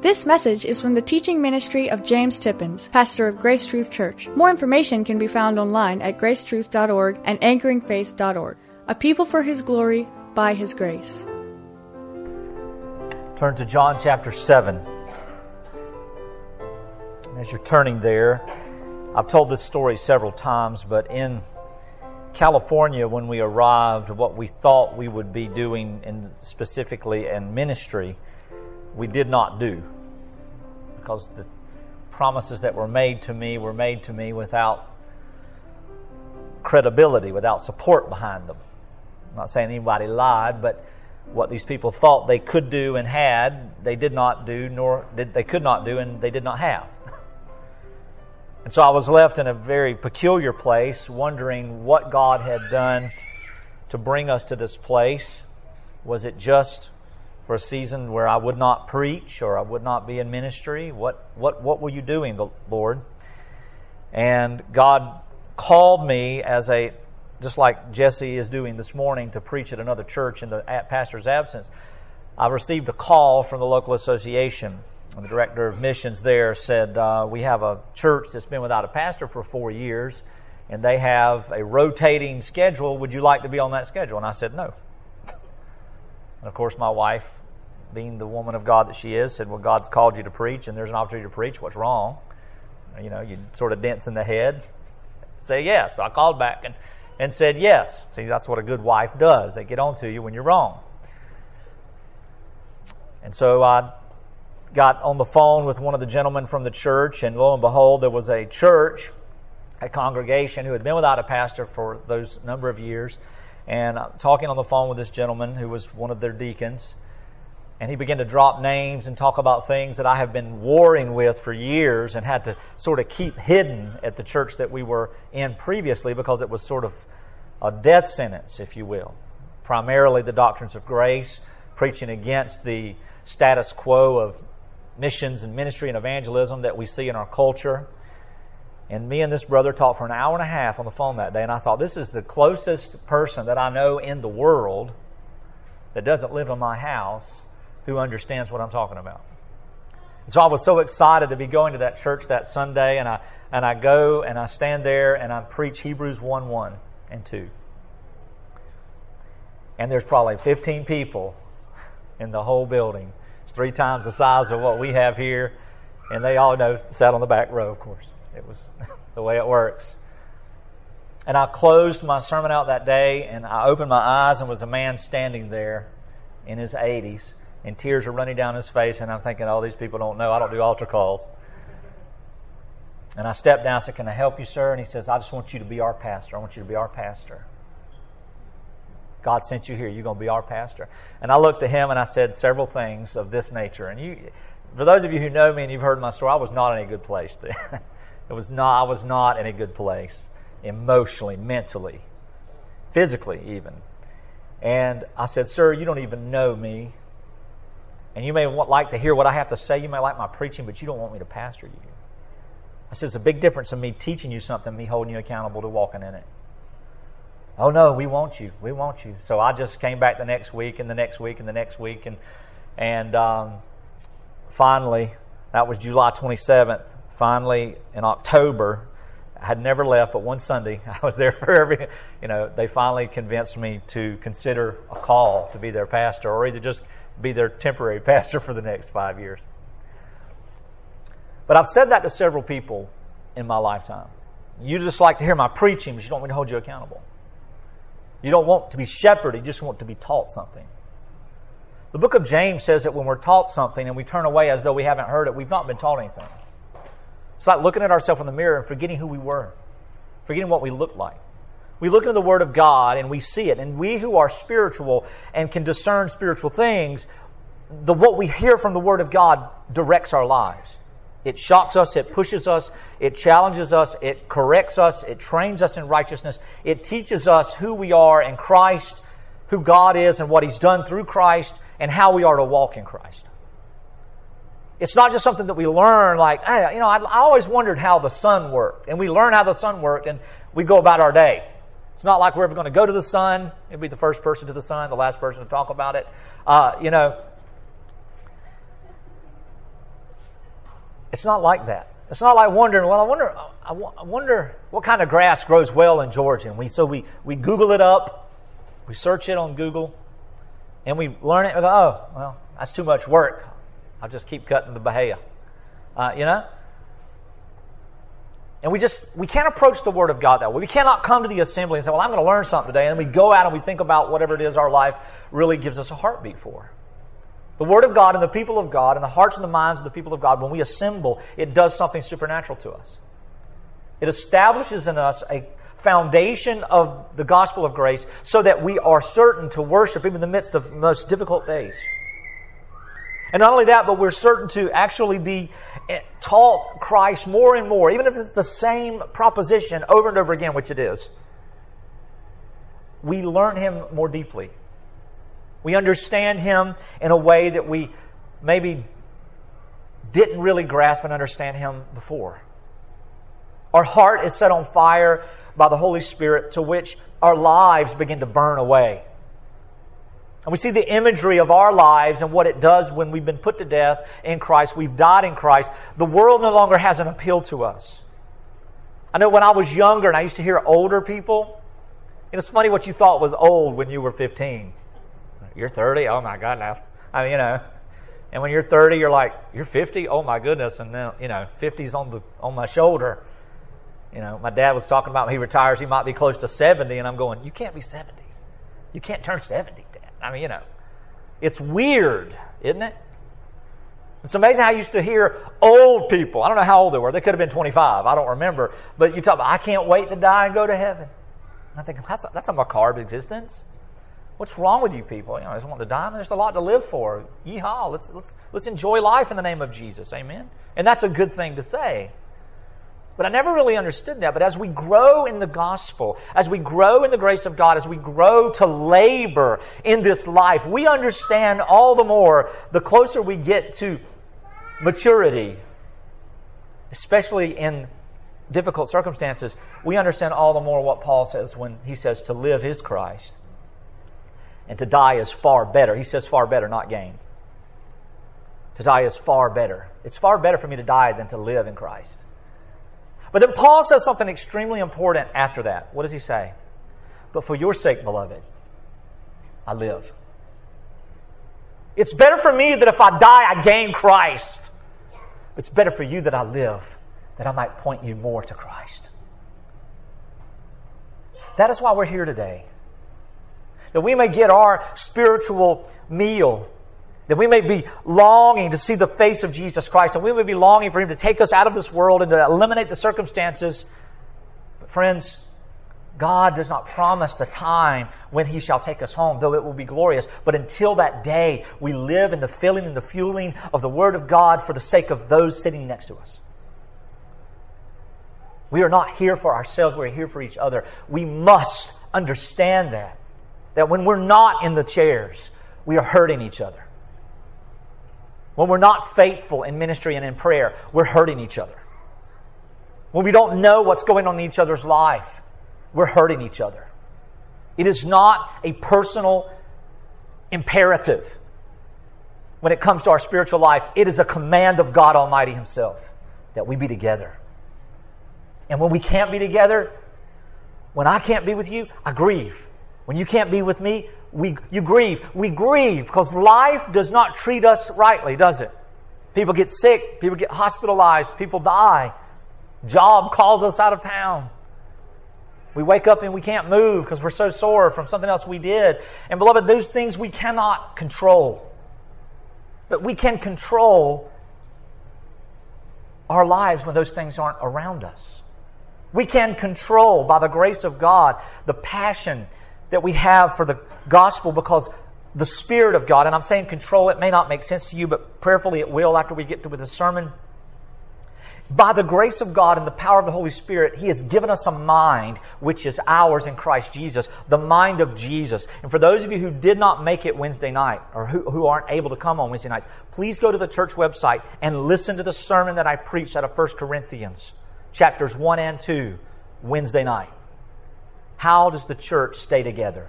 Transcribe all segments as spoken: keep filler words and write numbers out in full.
This message is from the teaching ministry of James Tippins, pastor of Grace Truth Church. More information can be found online at grace truth dot org and anchoring faith dot org. A people for His glory, by His grace. Turn to John chapter seven. As you're turning there, I've told this story several times, but in California, when we arrived, what we thought we would be doing, in specifically in ministry, we did not do. Because the promises that were made to me were made to me without credibility, without support behind them. I'm not saying anybody lied, but what these people thought they could do and had, they did not do, nor did they could not do, and they did not have. And so I was left in a very peculiar place, wondering what God had done to bring us to this place. Was it just for a season where I would not preach or I would not be in ministry? What what what were you doing, Lord? And God called me as a, just like Jesse is doing this morning, to preach at another church in the pastor's absence. I received a call from the local association. The director of missions there said, uh, we have a church that's been without a pastor for four years, and they have a rotating schedule. Would you like to be on that schedule? And I said, no. And of course, my wife, being the woman of God that she is, said, well, God's called you to preach, and there's an opportunity to preach. What's wrong? You know, you sort of dents in the head. Say yes. So I called back and, and said yes. See, that's what a good wife does. They get on to you when you're wrong. And so I got on the phone with one of the gentlemen from the church, and lo and behold, there was a church, a congregation who had been without a pastor for those number of years, and I'm talking on the phone with this gentleman who was one of their deacons, and he began to drop names and talk about things that I have been warring with for years and had to sort of keep hidden at the church that we were in previously, because it was sort of a death sentence, if you will. Primarily the doctrines of grace, preaching against the status quo of missions and ministry and evangelism that we see in our culture. And me and this brother talked for an hour and a half on the phone that day, and I thought, this is the closest person that I know in the world that doesn't live in my house who understands what I'm talking about. And so I was so excited to be going to that church that Sunday, and I and I go and I stand there and I preach Hebrews one, one and two. And there's probably fifteen people in the whole building. Three times the size of what we have here, and they all know sat on the back row, of course. It was the way it works. And I closed my sermon out that day, and I opened my eyes, and was a man standing there in his eighties, and tears are running down his face, and I'm thinking, oh, these people don't know. I don't do altar calls. And I stepped down and said, can I help you, sir? And he says, I just want you to be our pastor. I want you to be our pastor. God sent you here. You're going to be our pastor. And I looked at him and I said several things of this nature. And you, for those of you who know me and you've heard my story, I was not in a good place then. It was not. I was not in a good place, emotionally, mentally, physically, even. And I said, "Sir, you don't even know me, and you may want, like to hear what I have to say. You may like my preaching, but you don't want me to pastor you." I said, "It's a big difference in me teaching you something, me holding you accountable to walking in it." Oh, no, we want you. We want you. So I just came back the next week and the next week and the next week. And and um, finally, that was July twenty-seventh. Finally, in October, I had never left, but one Sunday, I was there for every, you know, they finally convinced me to consider a call to be their pastor, or either just be their temporary pastor for the next five years. But I've said that to several people in my lifetime. You just like to hear my preaching, but you don't want me to hold you accountable. You don't want to be shepherded, you just want to be taught something. The book of James says that when we're taught something and we turn away as though we haven't heard it, we've not been taught anything. It's like looking at ourselves in the mirror and forgetting who we were, forgetting what we looked like. We look into the Word of God and we see it, and we who are spiritual and can discern spiritual things, the what we hear from the Word of God directs our lives. It shocks us, it pushes us, it challenges us, it corrects us, it trains us in righteousness. It teaches us who we are in Christ, who God is and what He's done through Christ, and how we are to walk in Christ. It's not just something that we learn like, hey, you know, I, I always wondered how the sun worked. And we learn how the sun worked and we go about our day. It's not like we're ever going to go to the sun. It'll be the first person to the sun, the last person to talk about it. Uh, you know, It's not like that. It's not like wondering, well, I wonder I wonder what kind of grass grows well in Georgia. And we so we, we Google it up, we search it on Google, and we learn it and go, oh, well, that's too much work. I'll just keep cutting the bahia. Uh, you know? And we just, we can't approach the Word of God that way. We cannot come to the assembly and say, well, I'm going to learn something today. And we go out and we think about whatever it is our life really gives us a heartbeat for. The Word of God and the people of God and the hearts and the minds of the people of God, when we assemble, it does something supernatural to us. It establishes in us a foundation of the gospel of grace so that we are certain to worship even in the midst of the most difficult days. And not only that, but we're certain to actually be taught Christ more and more, even if it's the same proposition over and over again, which it is. We learn Him more deeply. We understand Him in a way that we maybe didn't really grasp and understand Him before. Our heart is set on fire by the Holy Spirit, to which our lives begin to burn away. And we see the imagery of our lives and what it does when we've been put to death in Christ. We've died in Christ. The world no longer has an appeal to us. I know when I was younger and I used to hear older people, it's funny what you thought was old when you were fifteen. You're thirty? Oh my God, now. I mean, you know. And when you're thirty, you're like, you're fifty? Oh my goodness. And then, you know, fifty's on the on my shoulder. You know, my dad was talking about when he retires, he might be close to seventy. And I'm going, you can't be seventy. You can't turn seventy. I mean, you know, it's weird, isn't it? It's amazing how I used to hear old people. I don't know how old they were. They could have been twenty-five. I don't remember. But you talk about, I can't wait to die and go to heaven. And I think, that's a, that's a macabre existence. What's wrong with you people? You know, I just want to die. I mean, there's a lot to live for. Yeehaw. Let's, let's, let's enjoy life in the name of Jesus. Amen? And that's a good thing to say. But I never really understood that. But as we grow in the gospel, as we grow in the grace of God, as we grow to labor in this life, we understand all the more the closer we get to maturity, especially in difficult circumstances, we understand all the more what Paul says when he says to live is Christ and to die is far better. He says far better, not gain. To die is far better. It's far better for me to die than to live in Christ. But then Paul says something extremely important after that. What does he say? But for your sake, beloved, I live. It's better for me that if I die, I gain Christ. It's better for you that I live, that I might point you more to Christ. That is why we're here today. That we may get our spiritual meal. That we may be longing to see the face of Jesus Christ. And we may be longing for Him to take us out of this world and to eliminate the circumstances. But friends, God does not promise the time when He shall take us home, though it will be glorious. But until that day, we live in the filling and the fueling of the Word of God for the sake of those sitting next to us. We are not here for ourselves. We're here for each other. We must understand that. That when we're not in the chairs, we are hurting each other. When we're not faithful in ministry and in prayer, we're hurting each other. When we don't know what's going on in each other's life, we're hurting each other. It is not a personal imperative when it comes to our spiritual life. It is a command of God Almighty Himself that we be together. And when we can't be together, when I can't be with you, I grieve. When you can't be with me, We, you grieve. We grieve because life does not treat us rightly, does it? People get sick. People get hospitalized. People die. Job calls us out of town. We wake up and we can't move because we're so sore from something else we did. And beloved, those things we cannot control. But we can control our lives when those things aren't around us. We can control, by the grace of God, the passion that we have for the gospel because the Spirit of God, and I'm saying control, it may not make sense to you, but prayerfully it will after we get to the sermon. By the grace of God and the power of the Holy Spirit, He has given us a mind which is ours in Christ Jesus, the mind of Jesus. And for those of you who did not make it Wednesday night, or who, who aren't able to come on Wednesday nights, please go to the church website and listen to the sermon that I preached out of First Corinthians, chapters one and two, Wednesday night. How does the church stay together?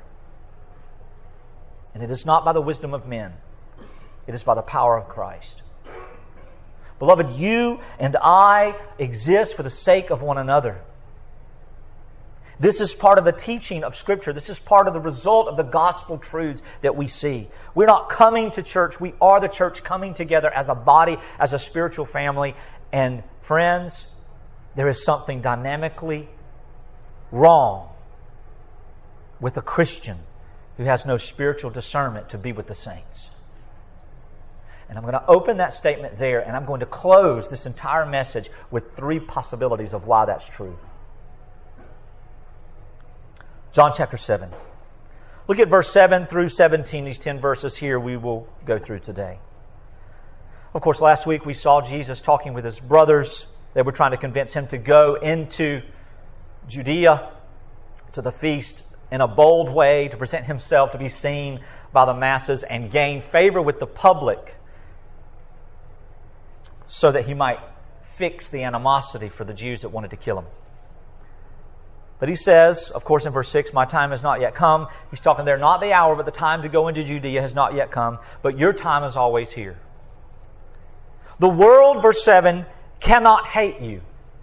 And it is not by the wisdom of men. It is by the power of Christ. Beloved, you and I exist for the sake of one another. This is part of the teaching of Scripture. This is part of the result of the gospel truths that we see. We're not coming to church. We are the church coming together as a body, as a spiritual family. And friends, there is something dynamically wrong with a Christian who has no spiritual discernment to be with the saints. And I'm going to open that statement there, and I'm going to close this entire message with three possibilities of why that's true. John chapter seven. Look at verse seven through seventeen, these ten verses here we will go through today. Of course, last week we saw Jesus talking with his brothers. They were trying to convince him to go into Judea to the feast in a bold way, to present himself to be seen by the masses and gain favor with the public so that he might fix the animosity for the Jews that wanted to kill him. But he says, of course in verse six, my time has not yet come. He's talking there, not the hour, but the time to go into Judea has not yet come, but your time is always here. The world, verse seven, cannot hate you,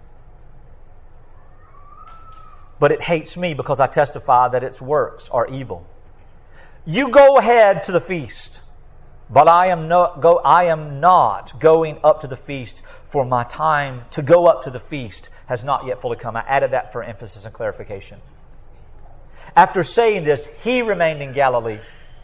but it hates me because I testify that its works are evil. You go ahead to the feast, but I am not go I am not going up to the feast, for my time to go up to the feast has not yet fully come. I added that for emphasis and clarification. After saying this, he remained in Galilee.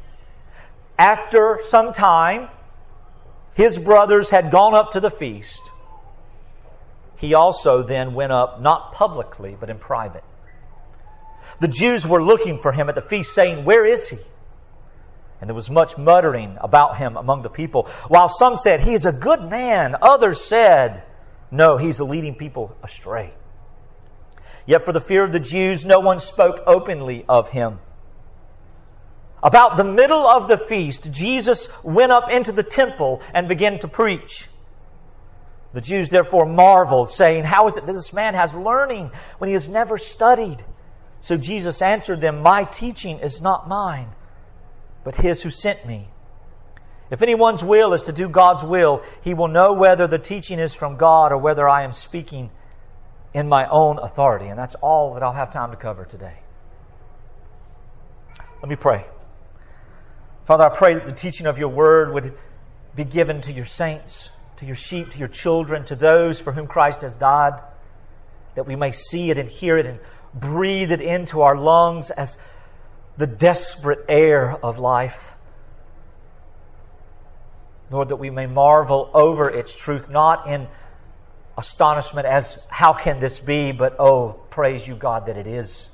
After some time, his brothers had gone up to the feast. He also then went up, not publicly, but in private. The Jews were looking for him at the feast, saying, where is he? And there was much muttering about him among the people. While some said, he is a good man. Others said, no, he's leading people astray. Yet for the fear of the Jews, no one spoke openly of him. About the middle of the feast, Jesus went up into the temple and began to preach. The Jews therefore marveled, saying, how is it that this man has learning when he has never studied? So Jesus answered them, my teaching is not mine, but his who sent me. If anyone's will is to do God's will, he will know whether the teaching is from God or whether I am speaking in my own authority. And that's all that I'll have time to cover today. Let me pray. Father, I pray that the teaching of your word would be given to your saints, to your sheep, to your children, to those for whom Christ has died, that we may see it and hear it and breathe it into our lungs as the desperate air of life. Lord, that we may marvel over its truth, not in astonishment as how can this be, but oh, praise you, God, that it is.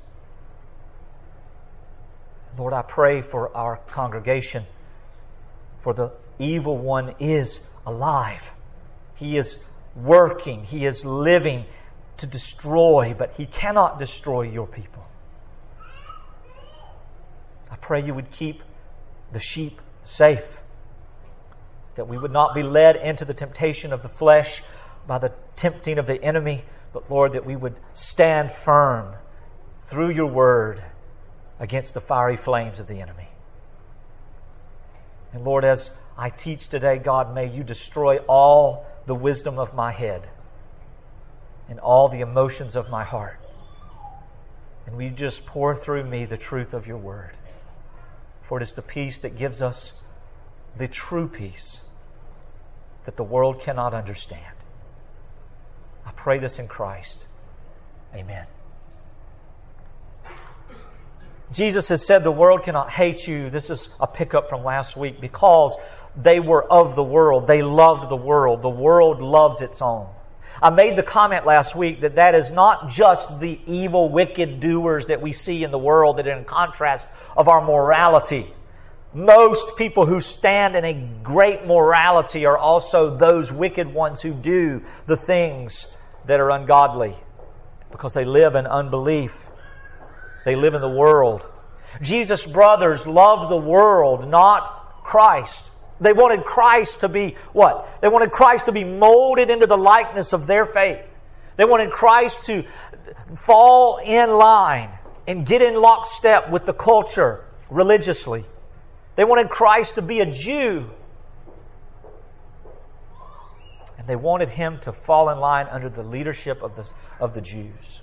Lord, I pray for our congregation, for the evil one is alive. He is working, he is living to destroy, but he cannot destroy your people. I pray you would keep the sheep safe, that we would not be led into the temptation of the flesh by the tempting of the enemy, but Lord, that we would stand firm through your word against the fiery flames of the enemy. And Lord, as I teach today, God, may you destroy all the wisdom of my head and all the emotions of my heart. And will you just pour through me the truth of your word? For it is the peace that gives us the true peace that the world cannot understand. I pray this in Christ. Amen. Jesus has said the world cannot hate you. This is a pickup from last week because they were of the world. They loved the world. The world loves its own. I made the comment last week that that is not just the evil, wicked doers that we see in the world that are in contrast of our morality. Most people who stand in a great morality are also those wicked ones who do the things that are ungodly because they live in unbelief. They live in the world. Jesus' brothers loved the world, not Christ. They wanted Christ to be what? They wanted Christ to be molded into the likeness of their faith. They wanted Christ to fall in line and get in lockstep with the culture religiously. They wanted Christ to be a Jew. And And they wanted him to fall in line under the leadership of the, of the Jews.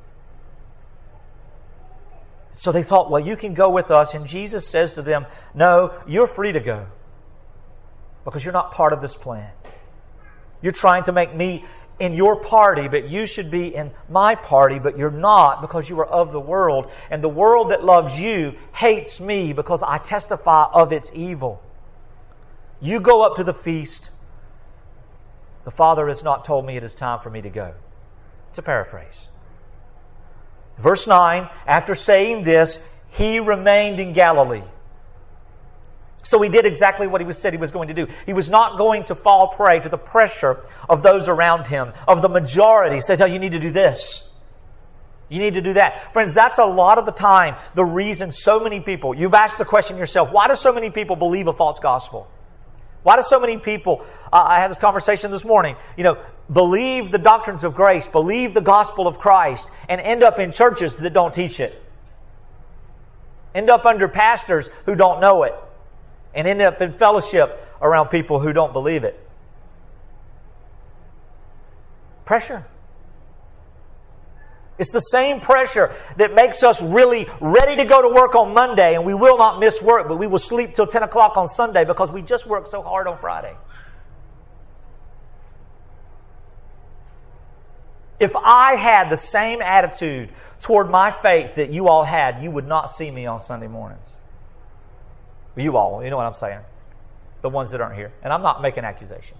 So they thought, well, you can go with us. And Jesus says to them, no, you're free to go. Because you're not part of this plan. You're trying to make me in your party, but you should be in my party, but you're not because you are of the world. And the world that loves you hates me because I testify of its evil. You go up to the feast. The Father has not told me it is time for me to go. It's a paraphrase. Verse nine, after saying this, he remained in Galilee. So he did exactly what he said he was going to do. He was not going to fall prey to the pressure of those around him, of the majority. He says, oh, you need to do this. You need to do that. Friends, that's a lot of the time the reason so many people, you've asked the question yourself, why do so many people believe a false gospel? Why do so many people, uh, I had this conversation this morning, you know, believe the doctrines of grace, believe the gospel of Christ, and end up in churches that don't teach it? End up under pastors who don't know it, and end up in fellowship around people who don't believe it. Pressure. It's the same pressure that makes us really ready to go to work on Monday, and we will not miss work, but we will sleep till ten o'clock on Sunday because we just worked so hard on Friday. If I had the same attitude toward my faith that you all had, you would not see me on Sunday mornings. You all, you know what I'm saying. The ones that aren't here. And I'm not making accusations.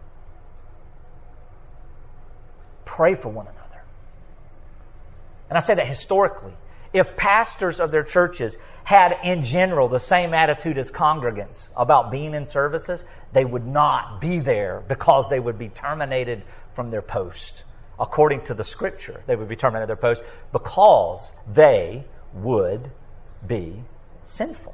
Pray for one another. And I say that historically. If pastors of their churches had in general the same attitude as congregants about being in services, they would not be there because they would be terminated from their post. According to the Scripture, they would be terminated from their post because they would be sinful.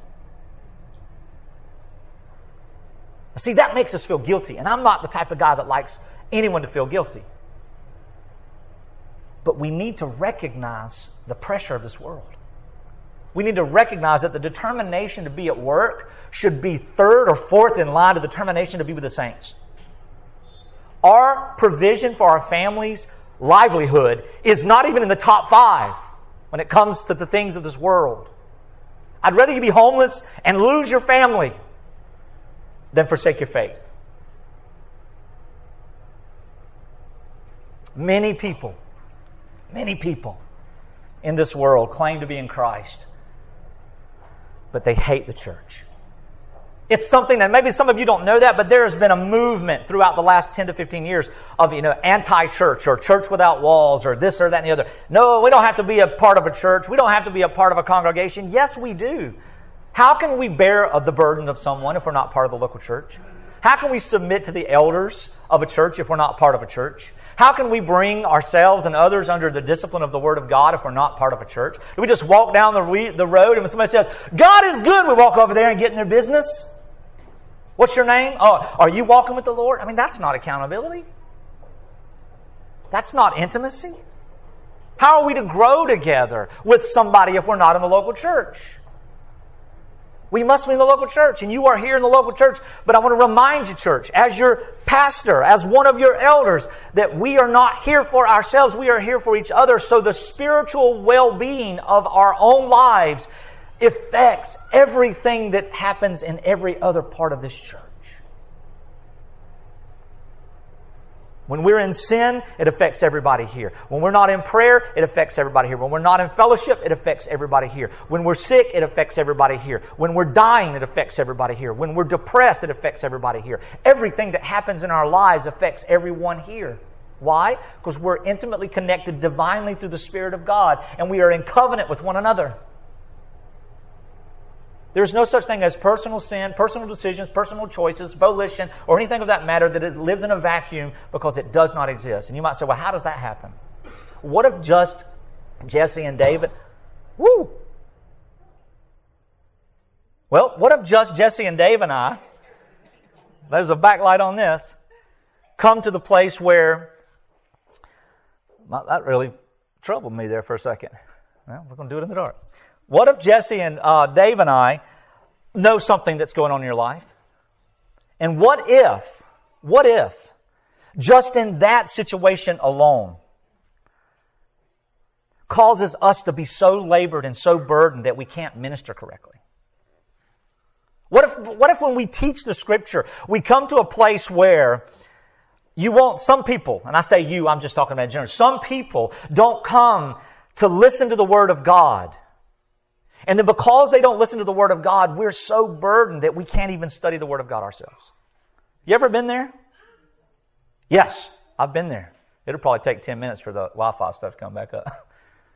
See, that makes us feel guilty. And I'm not the type of guy that likes anyone to feel guilty. But we need to recognize the pressure of this world. We need to recognize that the determination to be at work should be third or fourth in line to the determination to be with the saints. Our provision for our family's livelihood is not even in the top five when it comes to the things of this world. I'd rather you be homeless and lose your family than forsake your faith. Many people, many people in this world claim to be in Christ, but they hate the church. It's something that maybe some of you don't know that, but there has been a movement throughout the last ten to fifteen years of, you know, anti-church or church without walls or this or that and the other. No, we don't have to be a part of a church. We don't have to be a part of a congregation. Yes, we do. How can we bear the burden of someone if we're not part of the local church? How can we submit to the elders of a church if we're not part of a church? How can we bring ourselves and others under the discipline of the Word of God if we're not part of a church? Do we just walk down the, the road and when somebody says, God is good, we walk over there and get in their business? What's your name? Oh, are you walking with the Lord? I mean, that's not accountability. That's not intimacy. How are we to grow together with somebody if we're not in the local church? We must be in the local church, and you are here in the local church. But I want to remind you, church, as your pastor, as one of your elders, that we are not here for ourselves. We are here for each other. So the spiritual well-being of our own lives affects everything that happens in every other part of this church. When we're in sin, it affects everybody here. When we're not in prayer, it affects everybody here. When we're not in fellowship, it affects everybody here. When we're sick, it affects everybody here. When we're dying, it affects everybody here. When we're depressed, it affects everybody here. Everything that happens in our lives affects everyone here. Why? Because we're intimately connected divinely through the Spirit of God, and we are in covenant with one another. There's no such thing as personal sin, personal decisions, personal choices, volition, or anything of that matter that it lives in a vacuum because it does not exist. And you might say, well, how does that happen? What if just Jesse and David... Woo! Well, what if just Jesse and Dave and I, there's a backlight on this, come to the place where... Well, that really troubled me there for a second. Well, we're going to do it in the dark. What if Jesse and uh, Dave and I know something that's going on in your life? And what if, what if just in that situation alone, causes us to be so labored and so burdened that we can't minister correctly? What if, what if when we teach the Scripture, we come to a place where you won't, some people, and I say you, I'm just talking about in general, some people don't come to listen to the Word of God. And then because they don't listen to the Word of God, we're so burdened that we can't even study the Word of God ourselves. You ever been there? Yes, I've been there. It'll probably take ten minutes for the Wi-Fi stuff to come back up.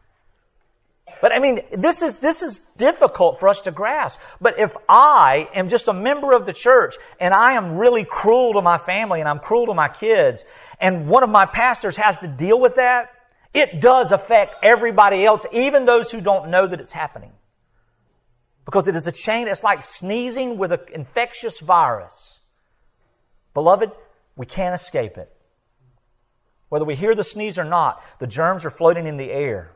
But I mean, this is, this is difficult for us to grasp. But if I am just a member of the church and I am really cruel to my family and I'm cruel to my kids, and one of my pastors has to deal with that, it does affect everybody else, even those who don't know that it's happening. Because it is a chain, it's like sneezing with an infectious virus. Beloved, we can't escape it. Whether we hear the sneeze or not, the germs are floating in the air.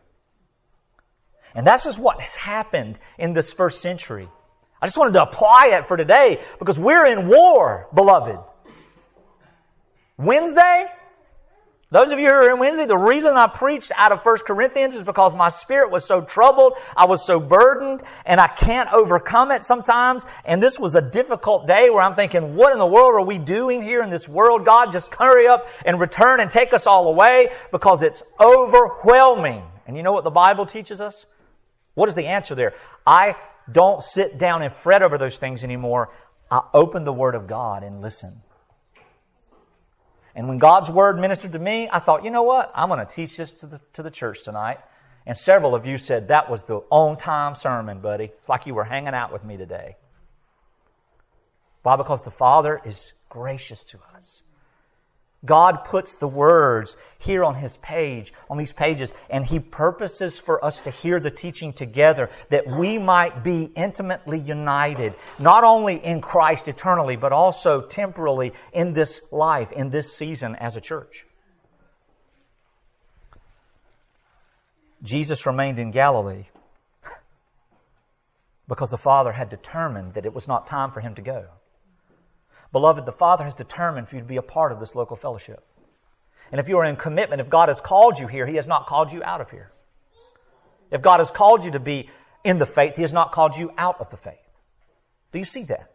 And that's just what has happened in this first century. I just wanted to apply it for today because we're in war, beloved. Wednesday, those of you who are in Wednesday, the reason I preached out of First Corinthians is because my spirit was so troubled, I was so burdened, and I can't overcome it sometimes. And this was a difficult day where I'm thinking, what in the world are we doing here in this world? God, just hurry up and return and take us all away because it's overwhelming. And you know what the Bible teaches us? What is the answer there? I don't sit down and fret over those things anymore. I open the Word of God and listen. And when God's Word ministered to me, I thought, you know what? I'm going to teach this to the, to the church tonight. And several of you said, that was the on-time sermon, buddy. It's like you were hanging out with me today. Why? Because the Father is gracious to us. God puts the words here on His page, on these pages, and He purposes for us to hear the teaching together that we might be intimately united, not only in Christ eternally, but also temporally in this life, in this season as a church. Jesus remained in Galilee because the Father had determined that it was not time for Him to go. Beloved, the Father has determined for you to be a part of this local fellowship. And if you are in commitment, if God has called you here, He has not called you out of here. If God has called you to be in the faith, He has not called you out of the faith. Do you see that?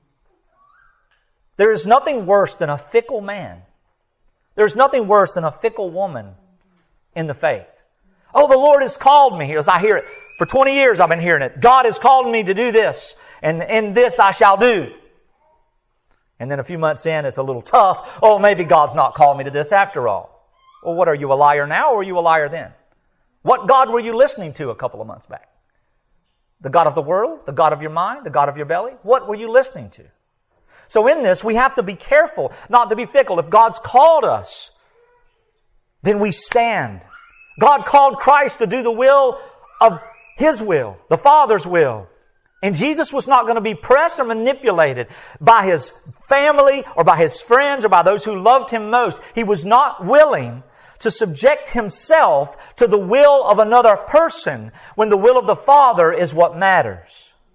There is nothing worse than a fickle man. There is nothing worse than a fickle woman in the faith. Oh, the Lord has called me. As I hear it, for twenty years I've been hearing it. God has called me to do this, and in this I shall do. And then a few months in, it's a little tough. Oh, maybe God's not called me to this after all. Well, what, are you a liar now or were you a liar then? What God were you listening to a couple of months back? The God of the world? The God of your mind? The God of your belly? What were you listening to? So in this, we have to be careful not to be fickle. If God's called us, then we stand. God called Christ to do the will of His will, the Father's will. And Jesus was not going to be pressed or manipulated by His family or by His friends or by those who loved Him most. He was not willing to subject Himself to the will of another person when the will of the Father is what matters.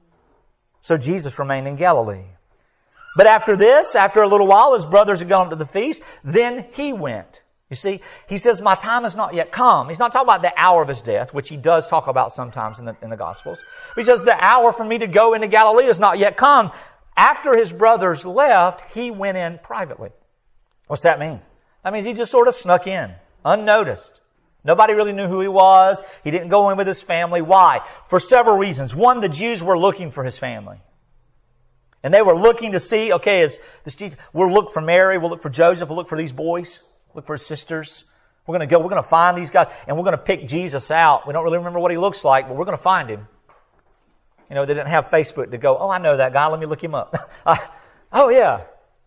So Jesus remained in Galilee. But after this, after a little while, His brothers had gone to the feast, then He went. You see, He says, my time has not yet come. He's not talking about the hour of His death, which He does talk about sometimes in the, in the Gospels. He says, the hour for me to go into Galilee has not yet come. After His brothers left, He went in privately. What's that mean? That means He just sort of snuck in, unnoticed. Nobody really knew who He was. He didn't go in with His family. Why? For several reasons. One, the Jews were looking for His family. And they were looking to see, okay, is this Jesus, we'll look for Mary, we'll look for Joseph, we'll look for these boys. Look for His sisters. We're going to go, we're going to find these guys, and we're going to pick Jesus out. We don't really remember what He looks like, but we're going to find Him. You know, they didn't have Facebook to go, oh, I know that guy, let me look him up. Oh, yeah.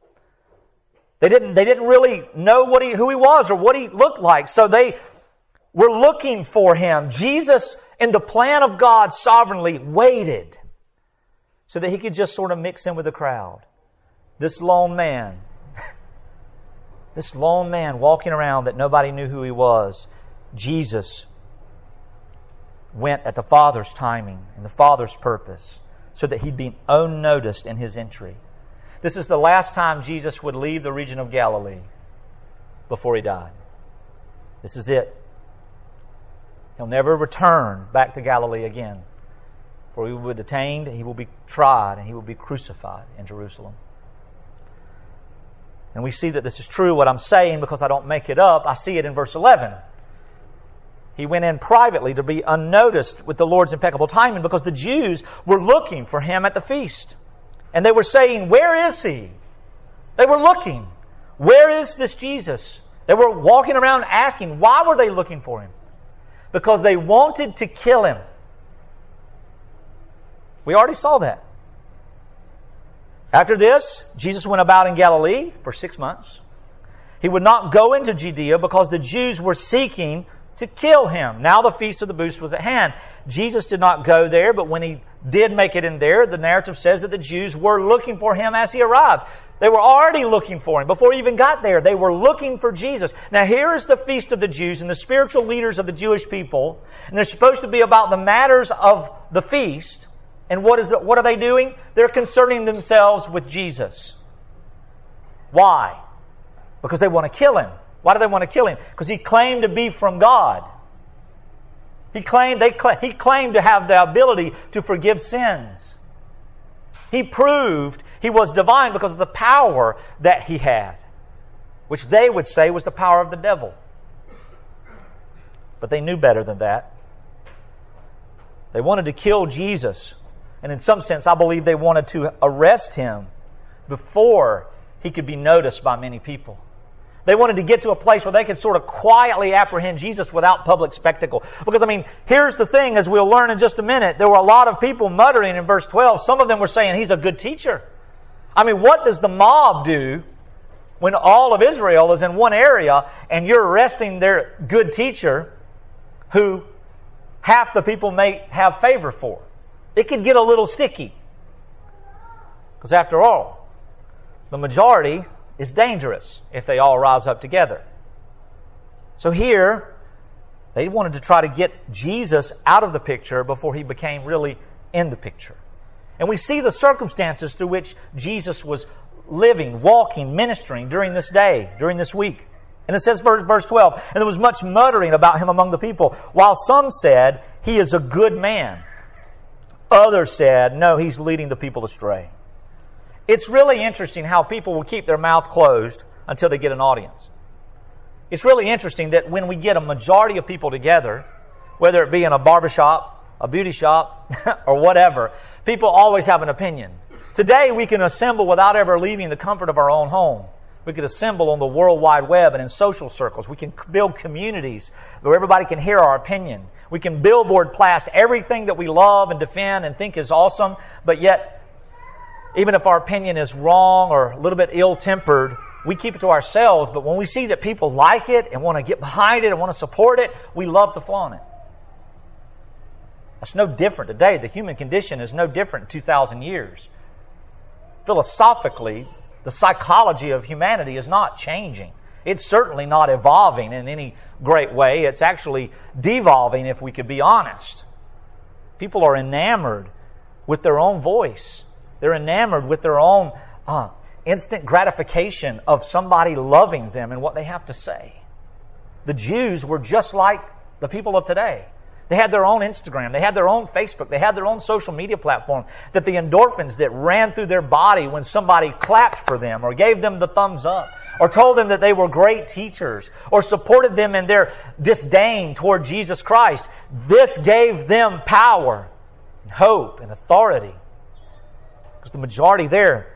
They didn't, they didn't really know what he, who He was or what He looked like, so they were looking for Him. Jesus, in the plan of God, sovereignly waited so that He could just sort of mix in with the crowd. This lone man. This lone man walking around that nobody knew who he was. Jesus went at the Father's timing and the Father's purpose so that He'd be unnoticed in His entry. This is the last time Jesus would leave the region of Galilee. before he died. This is it. He'll never return back to Galilee again. For he will be detained, he will be tried, and he will be crucified in Jerusalem. And we see that this is true, what I'm saying, because I don't make it up. I see it in verse eleven. He went in privately to be unnoticed with the Lord's impeccable timing, because the Jews were looking for him at the feast. And they were saying, "Where is he?" They were looking. Where is this Jesus? They were walking around asking. Why were they looking for him? Because they wanted to kill him. We already saw that. After this, Jesus went about in Galilee for six months. He would not go into Judea because the Jews were seeking to kill him. Now the Feast of the Booths was at hand. Jesus did not go there, but when he did make it in there, the narrative says that the Jews were looking for him as he arrived. They were already looking for him. Before he even got there, they were looking for Jesus. Now here is the Feast of the Jews and the spiritual leaders of the Jewish people, and they're supposed to be about the matters of the feast. And what is the, what are they doing? They're concerning themselves with Jesus. Why? Because they want to kill him. Why do they want to kill him? Because he claimed to be from God. He claimed, they, he claimed to have the ability to forgive sins. He proved he was divine because of the power that he had, which they would say was the power of the devil. But they knew better than that. They wanted to kill Jesus. And in some sense, I believe they wanted to arrest him before he could be noticed by many people. They wanted to get to a place where they could sort of quietly apprehend Jesus without public spectacle. Because, I mean, here's the thing, as we'll learn in just a minute, there were a lot of people muttering in verse twelve. Some of them were saying, he's a good teacher. I mean, what does the mob do when all of Israel is in one area and you're arresting their good teacher who half the people may have favor for? It could get a little sticky. Because after all, the majority is dangerous if they all rise up together. So here, they wanted to try to get Jesus out of the picture before he became really in the picture. And we see the circumstances through which Jesus was living, walking, ministering during this day, during this week. And it says, verse twelve, and there was much muttering about him among the people, while some said, he is a good man. Others said, no, he's leading the people astray. It's really interesting how people will keep their mouth closed until they get an audience. It's really interesting that when we get a majority of people together, whether it be in a barbershop, a beauty shop, or whatever, people always have an opinion. Today we can assemble without ever leaving the comfort of our own home. We could assemble on the World Wide Web and in social circles. We can build communities where everybody can hear our opinion. We can billboard blast everything that we love and defend and think is awesome, but yet, even if our opinion is wrong or a little bit ill-tempered, we keep it to ourselves. But when we see that people like it and want to get behind it and want to support it, we love to flaunt it. That's no different today. The human condition is no different in two thousand years. Philosophically, the psychology of humanity is not changing. It's certainly not evolving in any great way. It's actually devolving, if we could be honest. People are enamored with their own voice. They're enamored with their own uh, instant gratification of somebody loving them and what they have to say. The Jews were just like the people of today. They had their own Instagram. They had their own Facebook. They had their own social media platform. That the endorphins that ran through their body when somebody clapped for them or gave them the thumbs up or told them that they were great teachers or supported them in their disdain toward Jesus Christ. This gave them power and hope and authority. Because the majority there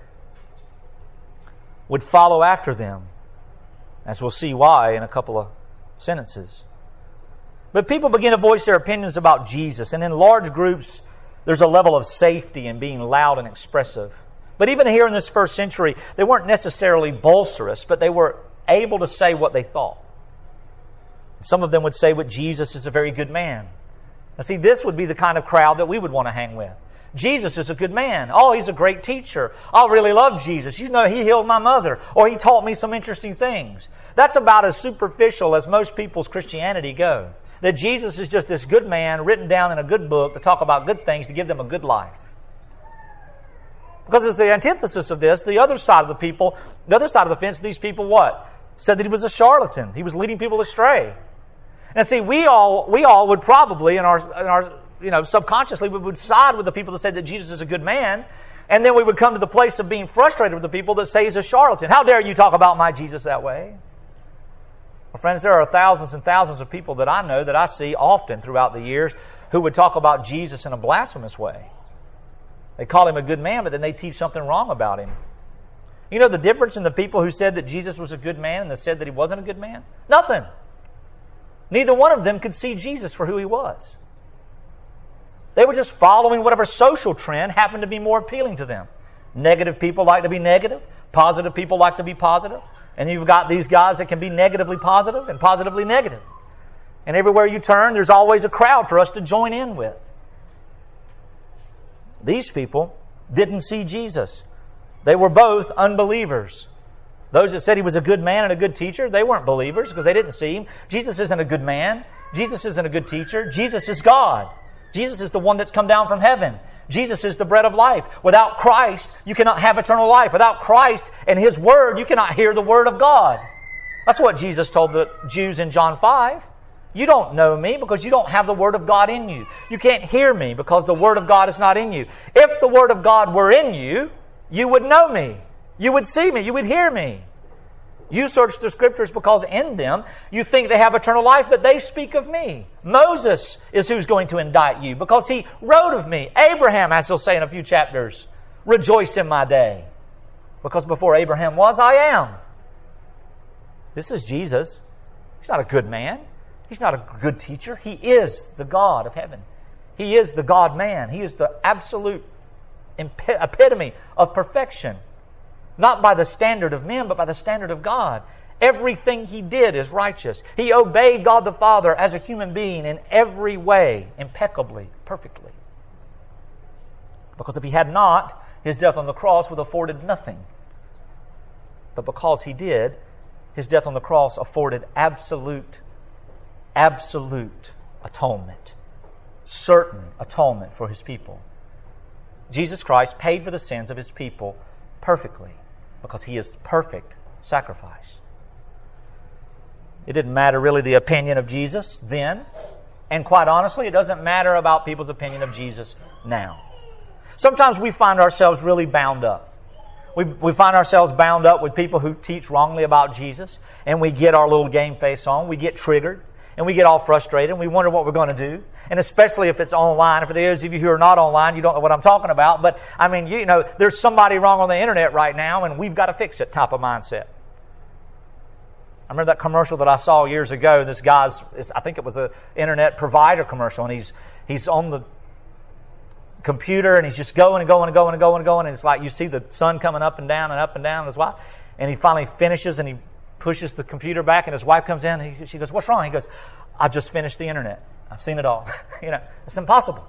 would follow after them. As we'll see why in a couple of sentences. But people begin to voice their opinions about Jesus. And in large groups, there's a level of safety in being loud and expressive. But even here in this first century, they weren't necessarily bolsterous, but they were able to say what they thought. Some of them would say what Jesus is a very good man. Now see, this would be the kind of crowd that we would want to hang with. Jesus is a good man. Oh, he's a great teacher. I really love Jesus. You know, he healed my mother. Or he taught me some interesting things. That's about as superficial as most people's Christianity go. That Jesus is just this good man written down in a good book to talk about good things, to give them a good life. Because it's the antithesis of this, the other side of the people, the other side of the fence, these people what? said that he was a charlatan. He was leading people astray. And see, we all we all would probably, in our, in our you know, subconsciously, we would side with the people that said that Jesus is a good man, and then we would come to the place of being frustrated with the people that say he's a charlatan. How dare you talk about my Jesus that way? Well, friends, there are thousands and thousands of people that I know, that I see often throughout the years, who would talk about Jesus in a blasphemous way. They call him a good man, but then they teach something wrong about him. You know the difference in the people who said that Jesus was a good man and that said that he wasn't a good man? Nothing. Neither one of them could see Jesus for who he was. They were just following whatever social trend happened to be more appealing to them. Negative people like to be negative. Positive people like to be positive. And you've got these guys that can be negatively positive and positively negative. And everywhere you turn, there's always a crowd for us to join in with. These people didn't see Jesus. They were both unbelievers. Those that said he was a good man and a good teacher, they weren't believers because they didn't see him. Jesus isn't a good man. Jesus isn't a good teacher. Jesus is God. Jesus is the one that's come down from heaven. Jesus is the bread of life. Without Christ, you cannot have eternal life. Without Christ and His Word, you cannot hear the Word of God. That's what Jesus told the Jews in John five. You don't know me because you don't have the Word of God in you. You can't hear me because the Word of God is not in you. If the Word of God were in you, you would know me. You would see me. You would hear me. You search the Scriptures because in them you think they have eternal life, but they speak of me. Moses is who's going to indict you because he wrote of me. Abraham, as he'll say in a few chapters, rejoice in my day. Because before Abraham was, I am. This is Jesus. He's not a good man. He's not a good teacher. He is the God of heaven. He is the God-man. He is the absolute epitome of perfection. Not by the standard of men, but by the standard of God. Everything He did is righteous. He obeyed God the Father as a human being in every way, impeccably, perfectly. Because if He had not, His death on the cross would have afforded nothing. But because He did, His death on the cross afforded absolute, absolute atonement. Certain atonement for His people. Jesus Christ paid for the sins of His people perfectly. Because He is perfect sacrifice. It didn't matter really the opinion of Jesus then. And quite honestly, it doesn't matter about people's opinion of Jesus now. Sometimes we find ourselves really bound up. We, we find ourselves bound up with people who teach wrongly about Jesus. And we get our little game face on. We get triggered. And we get all frustrated. And we wonder what we're going to do. And especially if it's online. And for those of you who are not online, you don't know what I'm talking about. But, I mean, you know, there's somebody wrong on the internet right now, and we've got to fix it type of mindset. I remember that commercial that I saw years ago. This guy's, I think it was an internet provider commercial, and he's he's on the computer, and he's just going and going and going and going and going, and it's like you see the sun coming up and down and up and down, and his wife, and he finally finishes, and he pushes the computer back, and his wife comes in, and he, she goes, "What's wrong?" He goes, "I've just finished the internet. I've seen it all." You know, it's impossible.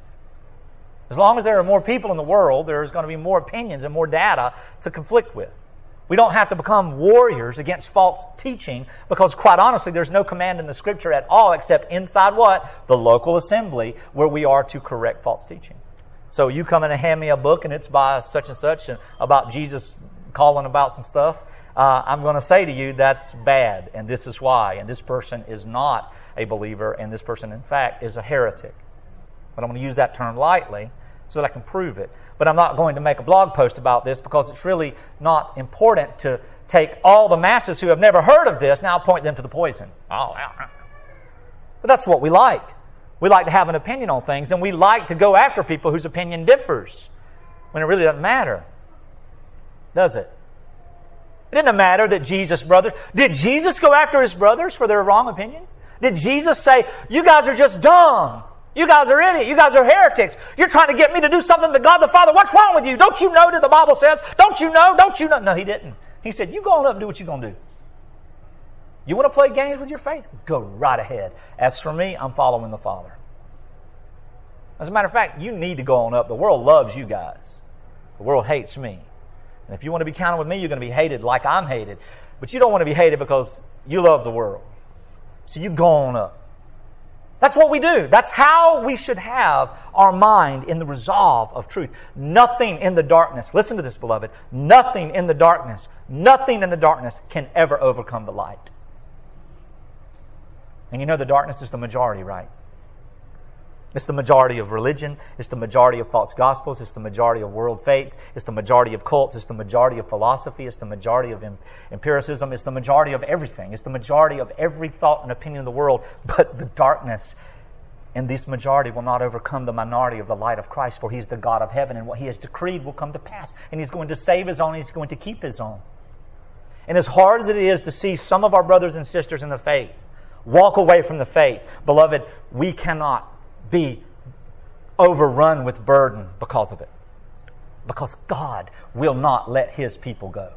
As long as there are more people in the world, there's going to be more opinions and more data to conflict with. We don't have to become warriors against false teaching because, quite honestly, there's no command in the Scripture at all except inside what? The local assembly where we are to correct false teaching. So you come in and hand me a book and it's by such and such and about Jesus calling about some stuff. Uh, I'm going to say to you that's bad and this is why. And this person is not a believer and this person, in fact, is a heretic. But I'm going to use that term lightly so that I can prove it. But I'm not going to make a blog post about this because it's really not important to take all the masses who have never heard of this, now point them to the poison. Oh, yeah. But that's what we like. We like to have an opinion on things, and we like to go after people whose opinion differs when it really doesn't matter. Does it? It didn't matter that Jesus' brothers... Did Jesus go after His brothers for their wrong opinion? Did Jesus say, "You guys are just dumb. You guys are idiots. You guys are heretics. You're trying to get me to do something to God the Father. What's wrong with you? Don't you know that the Bible says? Don't you know? Don't you know?" No, He didn't. He said, "You go on up and do what you're going to do. You want to play games with your faith? Go right ahead. As for me, I'm following the Father." As a matter of fact, you need to go on up. The world loves you guys. The world hates me. And if you want to be counted with me, you're going to be hated like I'm hated. But you don't want to be hated because you love the world. So you go on up. That's what we do. That's how we should have our mind, in the resolve of truth. Nothing in the darkness, listen to this, beloved, nothing in the darkness, nothing in the darkness can ever overcome the light. And you know the darkness is the majority, right? It's the majority of religion. It's the majority of false gospels. It's the majority of world faiths. It's the majority of cults. It's the majority of philosophy. It's the majority of empiricism. It's the majority of everything. It's the majority of every thought and opinion in the world. But the darkness in this majority will not overcome the minority of the light of Christ, for He's the God of heaven, and what He has decreed will come to pass. And He's going to save His own, and He's going to keep His own. And as hard as it is to see some of our brothers and sisters in the faith walk away from the faith, beloved, we cannot be overrun with burden because of it. Because God will not let His people go.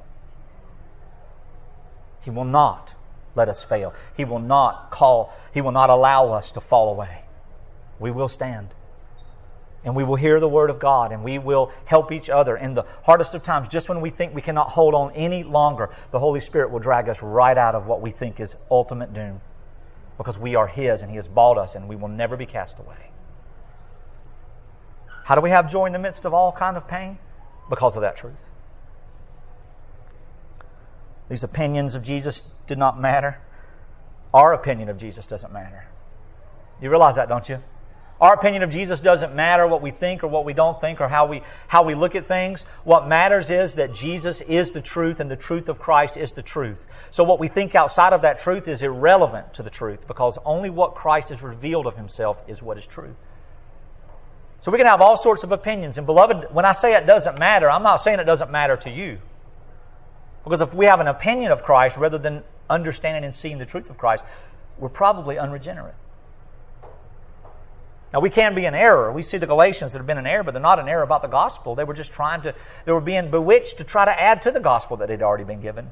He will not let us fail. He will not call, He will not allow us to fall away. We will stand. And we will hear the Word of God, and we will help each other in the hardest of times. Just when we think we cannot hold on any longer, the Holy Spirit will drag us right out of what we think is ultimate doom. Because we are His, and He has bought us, and we will never be cast away. How do we have joy in the midst of all kind of pain? Because of that truth. These opinions of Jesus did not matter. Our opinion of Jesus doesn't matter. You realize that, don't you? Our opinion of Jesus doesn't matter what we think or what we don't think or how we how we look at things. What matters is that Jesus is the truth, and the truth of Christ is the truth. So what we think outside of that truth is irrelevant to the truth, because only what Christ has revealed of Himself is what is true. So we can have all sorts of opinions. And beloved, when I say it doesn't matter, I'm not saying it doesn't matter to you. Because if we have an opinion of Christ rather than understanding and seeing the truth of Christ, we're probably unregenerate. Now, we can be in error. We see the Galatians that have been in error, but they're not in error about the gospel. They were just trying to, they were being bewitched to try to add to the gospel that had already been given.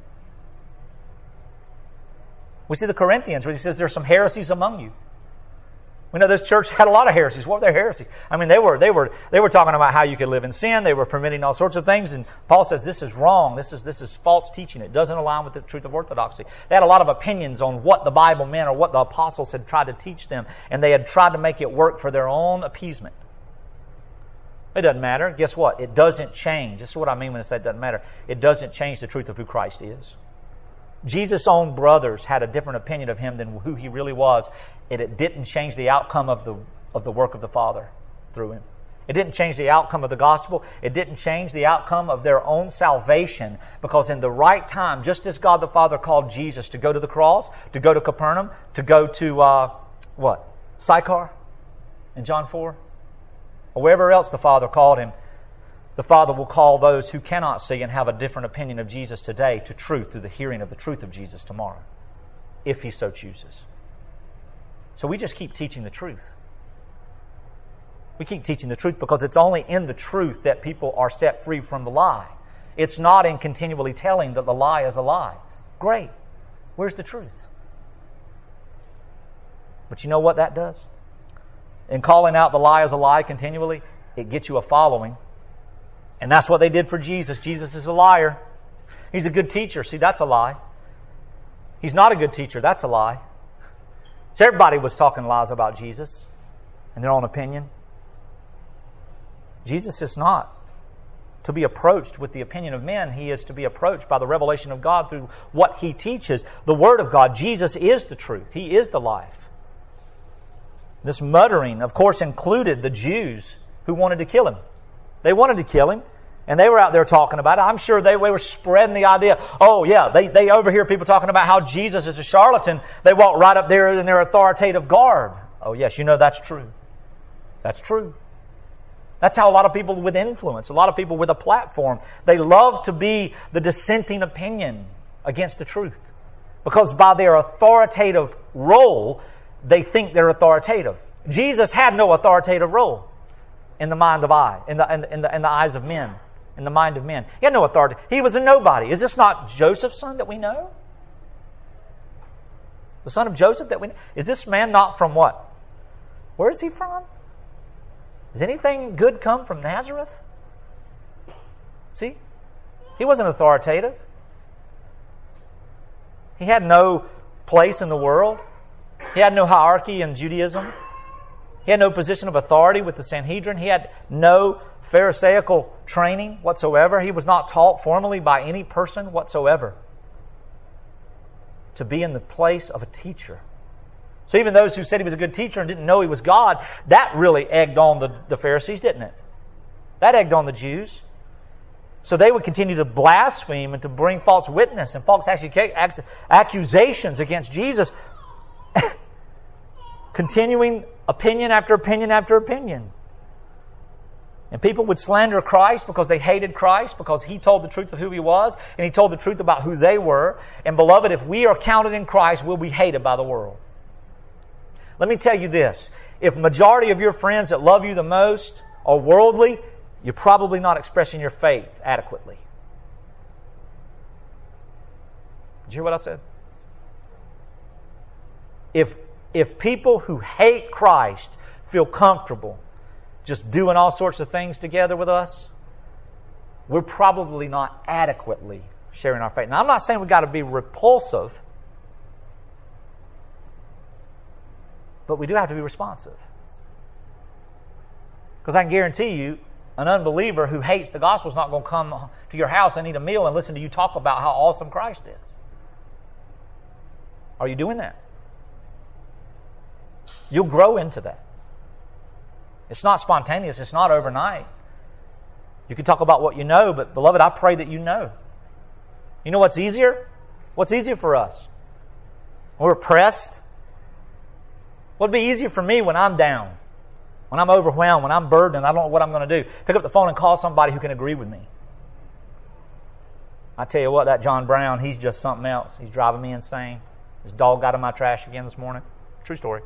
We see the Corinthians where he says there are some heresies among you. We know this church had a lot of heresies. What were their heresies? I mean, they were they were they were talking about how you could live in sin. They were permitting all sorts of things, and Paul says this is wrong. This is this is false teaching. It doesn't align with the truth of orthodoxy. They had a lot of opinions on what the Bible meant or what the apostles had tried to teach them, and they had tried to make it work for their own appeasement. It doesn't matter. Guess what? It doesn't change. This is what I mean when I say it doesn't matter. It doesn't change the truth of who Christ is. Jesus' own brothers had a different opinion of Him than who He really was. And it didn't change the outcome of the of the work of the Father through Him. It didn't change the outcome of the gospel. It didn't change the outcome of their own salvation, because in the right time, just as God the Father called Jesus to go to the cross, to go to Capernaum, to go to, uh, what? Sychar in John four? Or wherever else the Father called Him, the Father will call those who cannot see and have a different opinion of Jesus today to truth through the hearing of the truth of Jesus tomorrow, if He so chooses. So we just keep teaching the truth. We keep teaching the truth because it's only in the truth that people are set free from the lie. It's not in continually telling that the lie is a lie. Great. Where's the truth? But you know what that does? In calling out the lie as a lie continually, it gets you a following. And that's what they did for Jesus. Jesus is a liar. He's a good teacher. See, that's a lie. He's not a good teacher. That's a lie. So everybody was talking lies about Jesus in their own opinion. Jesus is not to be approached with the opinion of men. He is to be approached by the revelation of God through what He teaches, the Word of God. Jesus is the truth. He is the life. This muttering, of course, included the Jews who wanted to kill Him. They wanted to kill Him, and they were out there talking about it. I'm sure they, they were spreading the idea. Oh, yeah, they, they overhear people talking about how Jesus is a charlatan. They walk right up there in their authoritative garb. Oh, yes, you know that's true. That's true. That's how a lot of people with influence, a lot of people with a platform, they love to be the dissenting opinion against the truth. Because by their authoritative role, they think they're authoritative. Jesus had no authoritative role in the mind of I, in the, in the, in the, in the eyes of men, in the mind of men. He had no authority. He was a nobody. Is this not Joseph's son that we know? The son of Joseph that we know? Is this man not from what? Where is he from? Does anything good come from Nazareth? See? He wasn't authoritative. He had no place in the world. He had no hierarchy in Judaism. He had no position of authority with the Sanhedrin. He had no Pharisaical training whatsoever. He was not taught formally by any person whatsoever to be in the place of a teacher. So even those who said he was a good teacher and didn't know he was God, that really egged on the, the Pharisees, didn't it? That egged on the Jews. So they would continue to blaspheme and to bring false witness and false accusations against Jesus, continuing opinion after opinion after opinion. And people would slander Christ because they hated Christ, because He told the truth of who He was, and He told the truth about who they were. And beloved, if we are counted in Christ, we'll be hated by the world. Let me tell you this. If the majority of your friends that love you the most are worldly, you're probably not expressing your faith adequately. Did you hear what I said? If, if people who hate Christ feel comfortable just doing all sorts of things together with us, we're probably not adequately sharing our faith. Now, I'm not saying we've got to be repulsive, but we do have to be responsive. Because I can guarantee you, an unbeliever who hates the gospel is not going to come to your house and eat a meal and listen to you talk about how awesome Christ is. Are you doing that? You'll grow into that. It's not spontaneous. It's not overnight. You can talk about what you know, but beloved, I pray that you know. You know what's easier? What's easier for us? When we're pressed? What'd be easier for me when I'm down? When I'm overwhelmed, when I'm burdened, I don't know what I'm going to do. Pick up the phone and call somebody who can agree with me. I tell you what, that John Brown, he's just something else. He's driving me insane. His dog got in my trash again this morning. True story.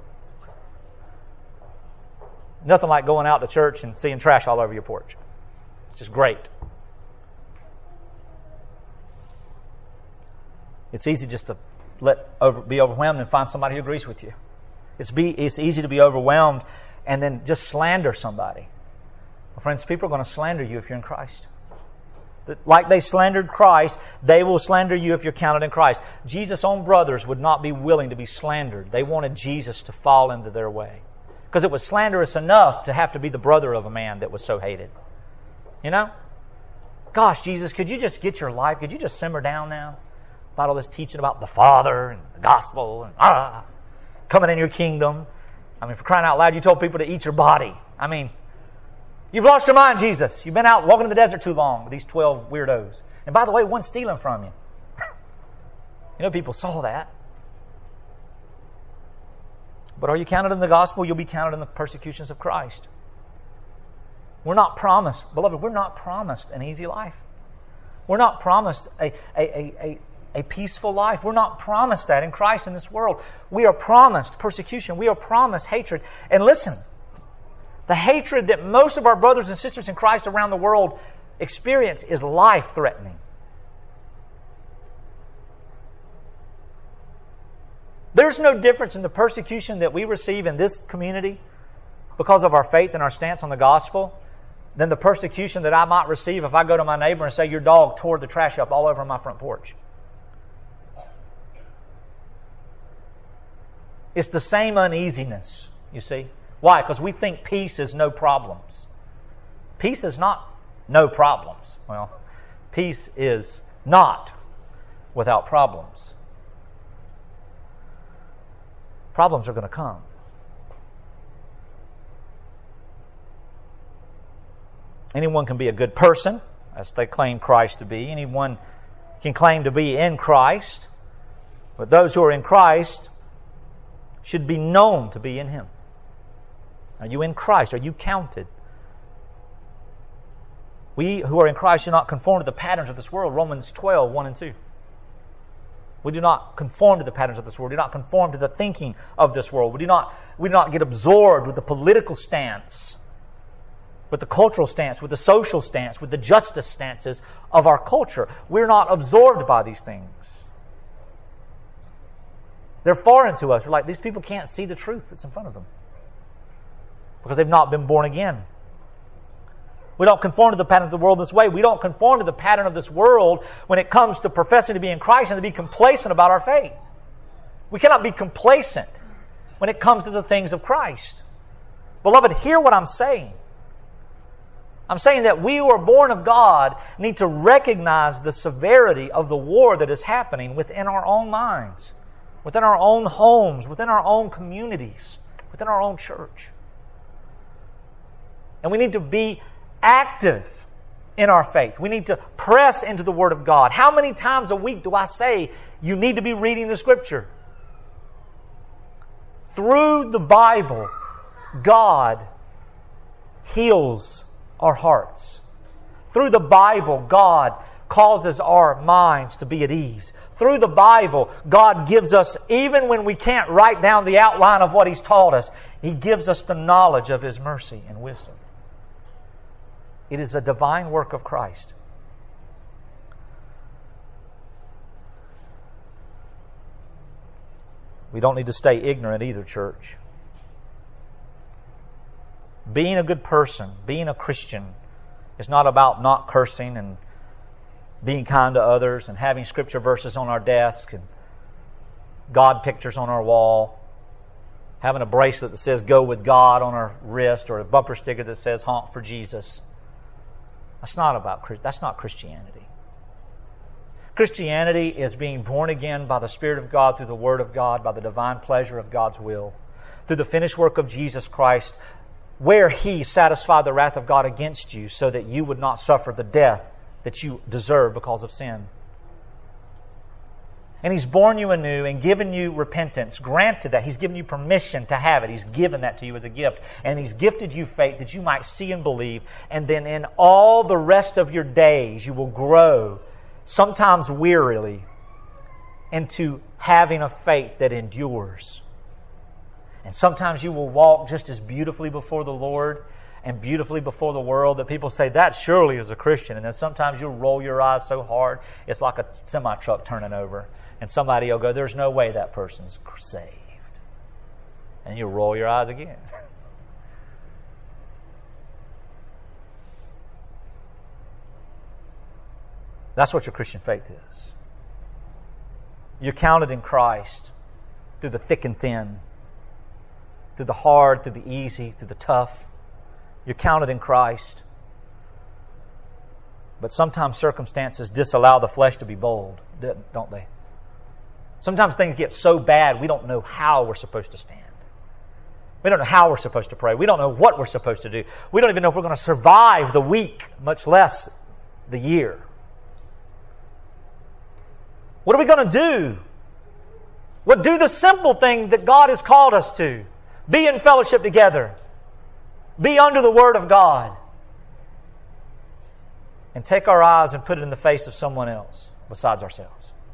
Nothing like going out to church and seeing trash all over your porch. It's just great. It's easy just to let over, be overwhelmed and find somebody who agrees with you. It's be it's easy to be overwhelmed and then just slander somebody. Well, friends, people are going to slander you if you're in Christ. Like they slandered Christ, they will slander you if you're counted in Christ. Jesus' own brothers would not be willing to be slandered. They wanted Jesus to fall into their way. Because it was slanderous enough to have to be the brother of a man that was so hated. You know? Gosh, Jesus, could you just get your life? Could you just simmer down now? About all this teaching about the Father and the gospel and ah, coming in your kingdom. I mean, for crying out loud, you told people to eat your body. I mean, you've lost your mind, Jesus. You've been out walking in the desert too long with these twelve weirdos. And by the way, one's stealing from you. You know, people saw that. But are you counted in the gospel? You'll be counted in the persecutions of Christ. We're not promised, beloved, we're not promised an easy life. We're not promised a, a, a, a, a peaceful life. We're not promised that in Christ in this world. We are promised persecution. We are promised hatred. And listen, the hatred that most of our brothers and sisters in Christ around the world experience is life-threatening. There's no difference in the persecution that we receive in this community because of our faith and our stance on the gospel than the persecution that I might receive if I go to my neighbor and say, your dog tore the trash up all over my front porch. It's the same uneasiness, you see. Why? Because we think peace is no problems. Peace is not no problems. Well, peace is not without problems. Problems are going to come. Anyone can be a good person, as they claim Christ to be. Anyone can claim to be in Christ. But those who are in Christ should be known to be in Him. Are you in Christ? Are you counted? We who are in Christ should not conform to the patterns of this world. Romans twelve, one and two. We do not conform to the patterns of this world. We do not conform to the thinking of this world. We do not, we do not get absorbed with the political stance, with the cultural stance, with the social stance, with the justice stances of our culture. We're not absorbed by these things. They're foreign to us. We're like, these people can't see the truth that's in front of them because they've not been born again. We don't conform to the pattern of the world this way. We don't conform to the pattern of this world when it comes to professing to be in Christ and to be complacent about our faith. We cannot be complacent when it comes to the things of Christ. Beloved, hear what I'm saying. I'm saying that we who are born of God need to recognize the severity of the war that is happening within our own minds, within our own homes, within our own communities, within our own church. And we need to be active in our faith. We need to press into the Word of God. How many times a week do I say you need to be reading the Scripture? Through the Bible, God heals our hearts. Through the Bible, God causes our minds to be at ease. Through the Bible, God gives us, even when we can't write down the outline of what He's taught us, He gives us the knowledge of His mercy and wisdom. It is a divine work of Christ. We don't need to stay ignorant either, church. Being a good person, being a Christian, is not about not cursing and being kind to others and having scripture verses on our desk and God pictures on our wall, having a bracelet that says "Go with God" on our wrist, or a bumper sticker that says "Honk for Jesus." That's not about that's not Christianity. Christianity is being born again by the Spirit of God through the Word of God, by the divine pleasure of God's will, through the finished work of Jesus Christ, where He satisfied the wrath of God against you so that you would not suffer the death that you deserve because of sin. And He's born you anew and given you repentance, granted that. He's given you permission to have it. He's given that to you as a gift. And He's gifted you faith that you might see and believe. And then in all the rest of your days, you will grow, sometimes wearily, into having a faith that endures. And sometimes you will walk just as beautifully before the Lord and beautifully before the world that people say, that surely is a Christian. And then sometimes you'll roll your eyes so hard, it's like a semi-truck turning over. And somebody will go, there's no way that person's saved. And you'll roll your eyes again. That's what your Christian faith is. You're counted in Christ through the thick and thin, through the hard, through the easy, through the tough. You're counted in Christ. But sometimes circumstances disallow the flesh to be bold, don't they? Sometimes things get so bad we don't know how we're supposed to stand. We don't know how we're supposed to pray. We don't know what we're supposed to do. We don't even know if we're going to survive the week, much less the year. What are we going to do? Well, do the simple thing that God has called us to. Be in fellowship together. Be under the Word of God. And take our eyes and put it in the face of someone else besides ourselves.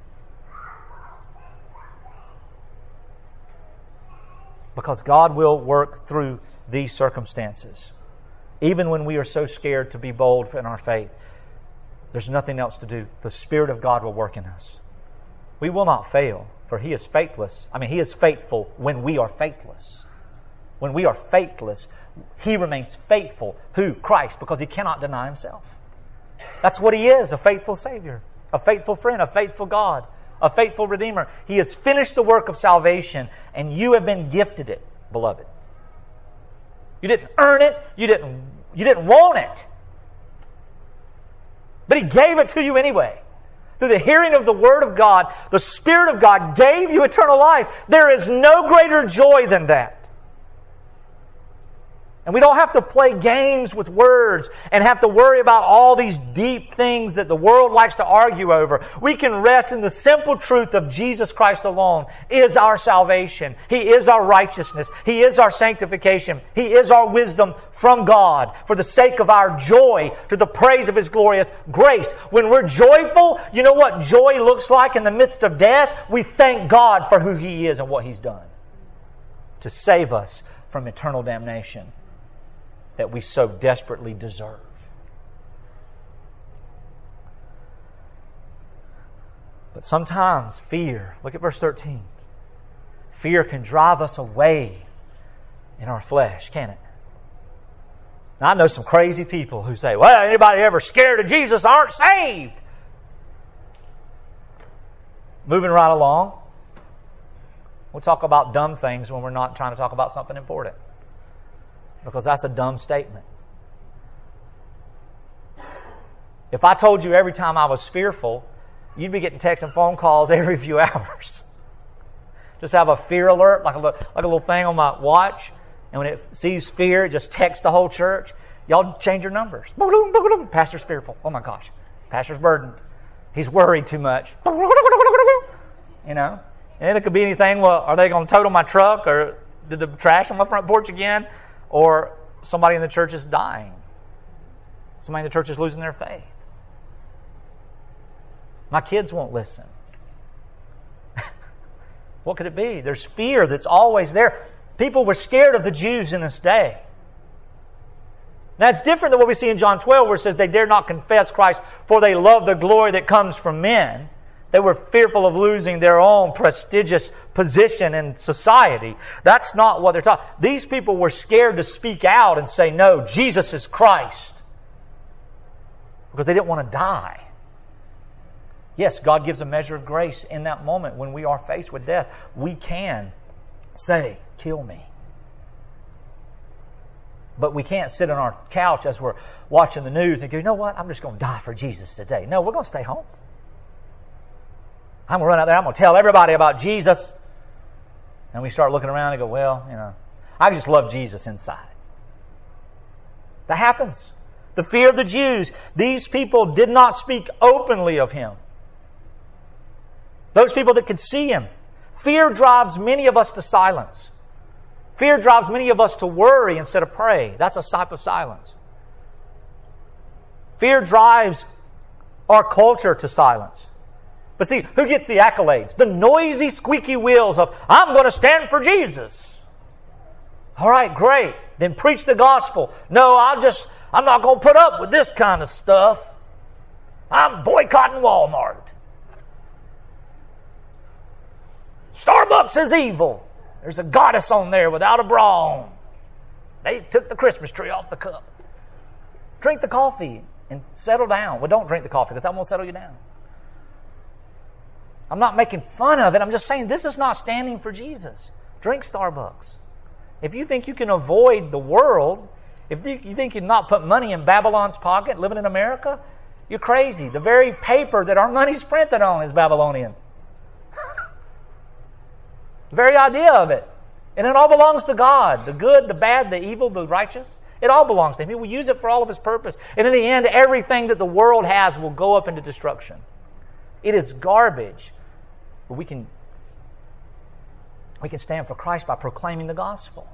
Because God will work through these circumstances. Even when we are so scared to be bold in our faith, there's nothing else to do. The Spirit of God will work in us. We will not fail, for He is faithless. I mean, He is faithful when we are faithless. When we are faithless, He remains faithful. Who? Christ, because He cannot deny Himself. That's what He is, a faithful Savior, a faithful friend, a faithful God, a faithful Redeemer. He has finished the work of salvation, and you have been gifted it, beloved. You didn't earn it. You didn't, you didn't want it. But He gave it to you anyway. Through the hearing of the Word of God, the Spirit of God gave you eternal life. There is no greater joy than that. And we don't have to play games with words and have to worry about all these deep things that the world likes to argue over. We can rest in the simple truth of Jesus Christ alone is our salvation. He is our righteousness. He is our sanctification. He is our wisdom from God for the sake of our joy to the praise of His glorious grace. When we're joyful, you know what joy looks like in the midst of death? We thank God for who He is and what He's done to save us from eternal damnation that we so desperately deserve. But sometimes fear, look at verse thirteen. Fear can drive us away in our flesh, can't it? Now, I know some crazy people who say, well, anybody ever scared of Jesus aren't saved. Moving right along. We'll talk about dumb things when we're not trying to talk about something important. Because that's a dumb statement. If I told you every time I was fearful, you'd be getting texts and phone calls every few hours. Just have a fear alert, like a, like a little thing on my watch. And when it sees fear, it just texts the whole church. Y'all change your numbers. Pastor's fearful. Oh my gosh. Pastor's burdened. He's worried too much. You know? And it could be anything. Well, are they going to total my truck? Or did the trash on my front porch again? Or somebody in the church is dying. Somebody in the church is losing their faith. My kids won't listen. What could it be? There's fear that's always there. People were scared of the Jews in this day. That's different than what we see in John twelve, where it says they dare not confess Christ, for they love the glory that comes from men. They were fearful of losing their own prestigious position in society. That's not what they're talking. These people were scared to speak out and say, no, Jesus is Christ. Because they didn't want to die. Yes, God gives a measure of grace in that moment when we are faced with death. We can say, kill me. But we can't sit on our couch as we're watching the news and go, you know what, I'm just going to die for Jesus today. No, we're going to stay home. I'm going to run out there, I'm going to tell everybody about Jesus. And we start looking around and go, well, you know, I just love Jesus inside. That happens. The fear of the Jews. These people did not speak openly of Him. Those people that could see Him. Fear drives many of us to silence. Fear drives many of us to worry instead of pray. That's a type of silence. Fear drives our culture to silence. But see, who gets the accolades? The noisy, squeaky wheels of, I'm going to stand for Jesus. All right, great. Then preach the gospel. No, I'll just, I'm not going to put up with this kind of stuff. I'm boycotting Walmart. Starbucks is evil. There's a goddess on there without a bra on. They took the Christmas tree off the cup. Drink the coffee and settle down. Well, don't drink the coffee because that won't settle you down. I'm not making fun of it. I'm just saying this is not standing for Jesus. Drink Starbucks. If you think you can avoid the world, if you think you can not put money in Babylon's pocket living in America, you're crazy. The very paper that our money's printed on is Babylonian. The very idea of it. And it all belongs to God. The good, the bad, the evil, the righteous. It all belongs to Him. He will use it for all of His purpose. And in the end, everything that the world has will go up into destruction. It is garbage. But we can, we can stand for Christ by proclaiming the gospel.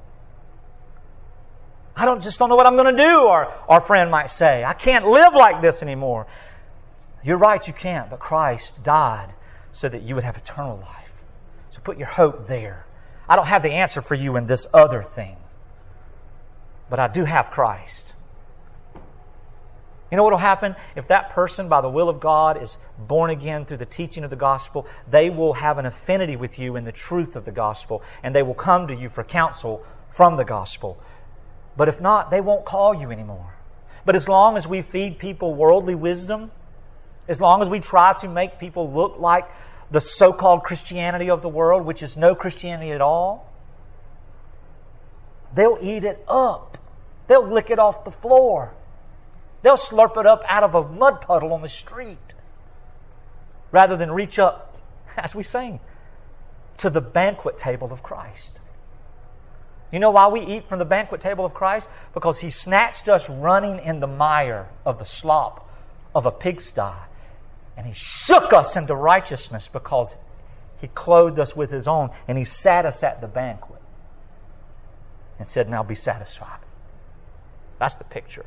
I don't just don't know what I'm going to do, our, our friend might say. I can't live like this anymore. You're right, you can't. But Christ died so that you would have eternal life. So put your hope there. I don't have the answer for you in this other thing. But I do have Christ. You know what will happen? If that person, by the will of God, is born again through the teaching of the gospel, they will have an affinity with you in the truth of the gospel, and they will come to you for counsel from the gospel. But if not, they won't call you anymore. But as long as we feed people worldly wisdom, as long as we try to make people look like the so-called Christianity of the world, which is no Christianity at all, they'll eat it up. They'll lick it off the floor. They'll slurp it up out of a mud puddle on the street rather than reach up, as we sing, to the banquet table of Christ. You know why we eat from the banquet table of Christ? Because He snatched us running in the mire of the slop of a pigsty. And He shook us into righteousness because He clothed us with His own. And He sat us at the banquet and said, now be satisfied. That's the picture.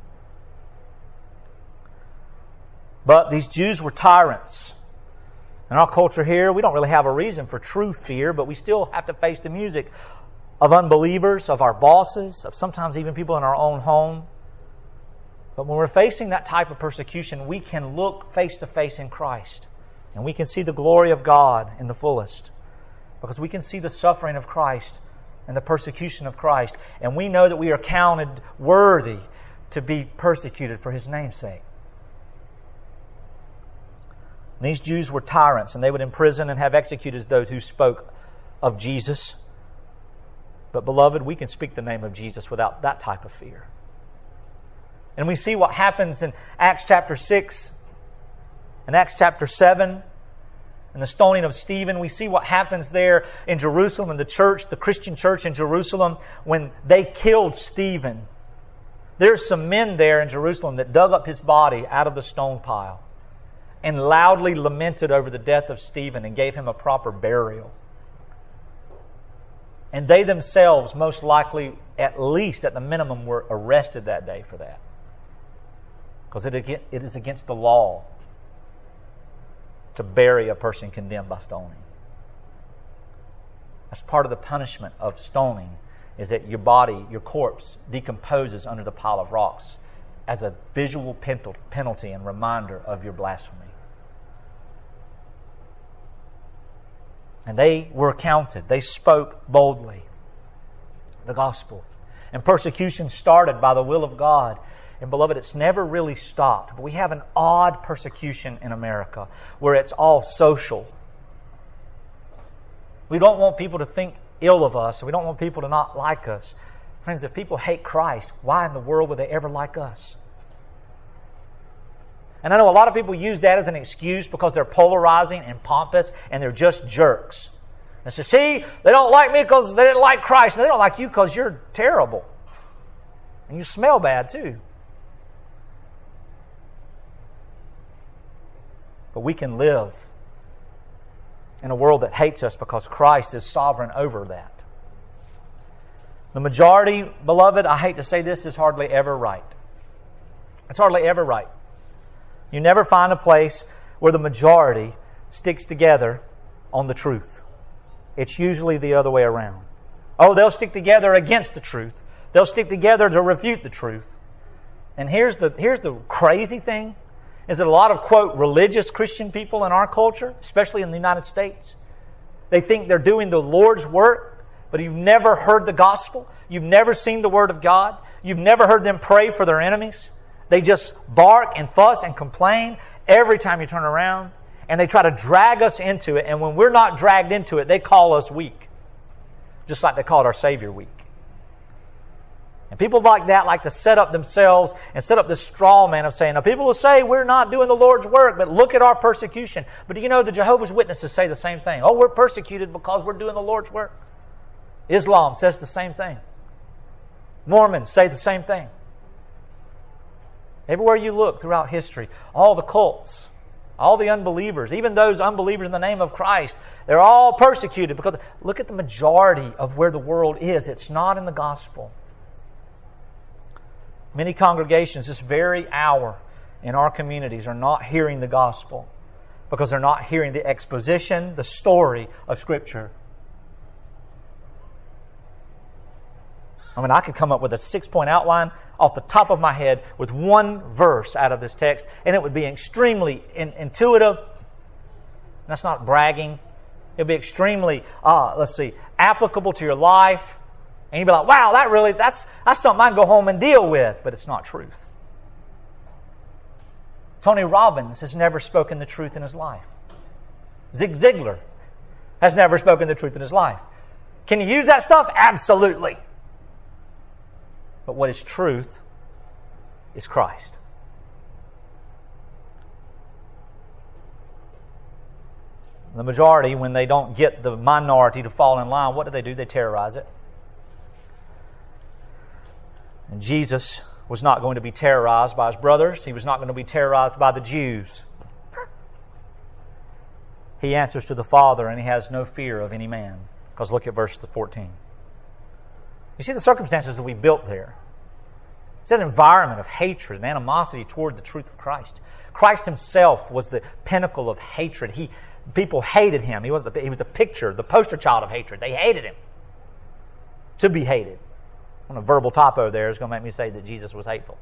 But these Jews were tyrants. In our culture here, we don't really have a reason for true fear, but we still have to face the music of unbelievers, of our bosses, of sometimes even people in our own home. But when we're facing that type of persecution, we can look face to face in Christ. And we can see the glory of God in the fullest. Because we can see the suffering of Christ and the persecution of Christ. And we know that we are counted worthy to be persecuted for His name's sake. And these Jews were tyrants, and they would imprison and have executed those who spoke of Jesus. But beloved, we can speak the name of Jesus without that type of fear. And we see what happens in Acts chapter six and Acts chapter seven and the stoning of Stephen. We see what happens there in Jerusalem, in the church, the Christian church in Jerusalem, when they killed Stephen. There's some men there in Jerusalem that dug up his body out of the stone pile and loudly lamented over the death of Stephen and gave him a proper burial. And they themselves, most likely, at least at the minimum, were arrested that day for that. Because it is against the law to bury a person condemned by stoning. That's part of the punishment of stoning, is that your body, your corpse, decomposes under the pile of rocks as a visual penalty and reminder of your blasphemy. And they were counted. They spoke boldly the gospel. And persecution started by the will of God. And beloved, it's never really stopped. But we have an odd persecution in America where it's all social. We don't want people to think ill of us. We don't want people to not like us. Friends, if people hate Christ, why in the world would they ever like us? And I know a lot of people use that as an excuse because they're polarizing and pompous and they're just jerks. And say, see, they don't like me because they didn't like Christ. And they don't like you because you're terrible. And you smell bad too. But we can live in a world that hates us because Christ is sovereign over that. The majority, beloved, I hate to say this, is hardly ever right. It's hardly ever right. You never find a place where the majority sticks together on the truth. It's usually the other way around. Oh, they'll stick together against the truth. They'll stick together to refute the truth. And here's the, here's the crazy thing, is that a lot of, quote, religious Christian people in our culture, especially in the United States, they think they're doing the Lord's work, but you've never heard the gospel. You've never seen the Word of God. You've never heard them pray for their enemies. They just bark and fuss and complain every time you turn around. And they try to drag us into it. And when we're not dragged into it, they call us weak. Just like they called our Savior weak. And people like that like to set up themselves and set up this straw man of saying, now people will say we're not doing the Lord's work, but look at our persecution. But do you know the Jehovah's Witnesses say the same thing? Oh, we're persecuted because we're doing the Lord's work. Islam says the same thing. Mormons say the same thing. Everywhere you look throughout history, all the cults, all the unbelievers, even those unbelievers in the name of Christ, they're all persecuted because look at the majority of where the world is. It's not in the gospel. Many congregations this very hour in our communities are not hearing the gospel because they're not hearing the exposition, the story of Scripture. I mean, I could come up with a six-point outline off the top of my head with one verse out of this text, and it would be extremely in, intuitive. That's not bragging. It would be extremely, uh, let's see, applicable to your life. And you'd be like, wow, that really, that's, that's something I can go home and deal with. But it's not truth. Tony Robbins has never spoken the truth in his life. Zig Ziglar has never spoken the truth in his life. Can you use that stuff? Absolutely. But what is truth is Christ. The majority, when they don't get the minority to fall in line, what do they do? They terrorize it. And Jesus was not going to be terrorized by his brothers. He was not going to be terrorized by the Jews. He answers to the Father and he has no fear of any man. Because look at verse fourteen. You see the circumstances that we built there. It's an environment of hatred and animosity toward the truth of Christ. Christ himself was the pinnacle of hatred. He, people hated him. He was, the, he was the picture, the poster child of hatred. They hated him. To be hated. A verbal typo there is going to make me say that Jesus was hateful.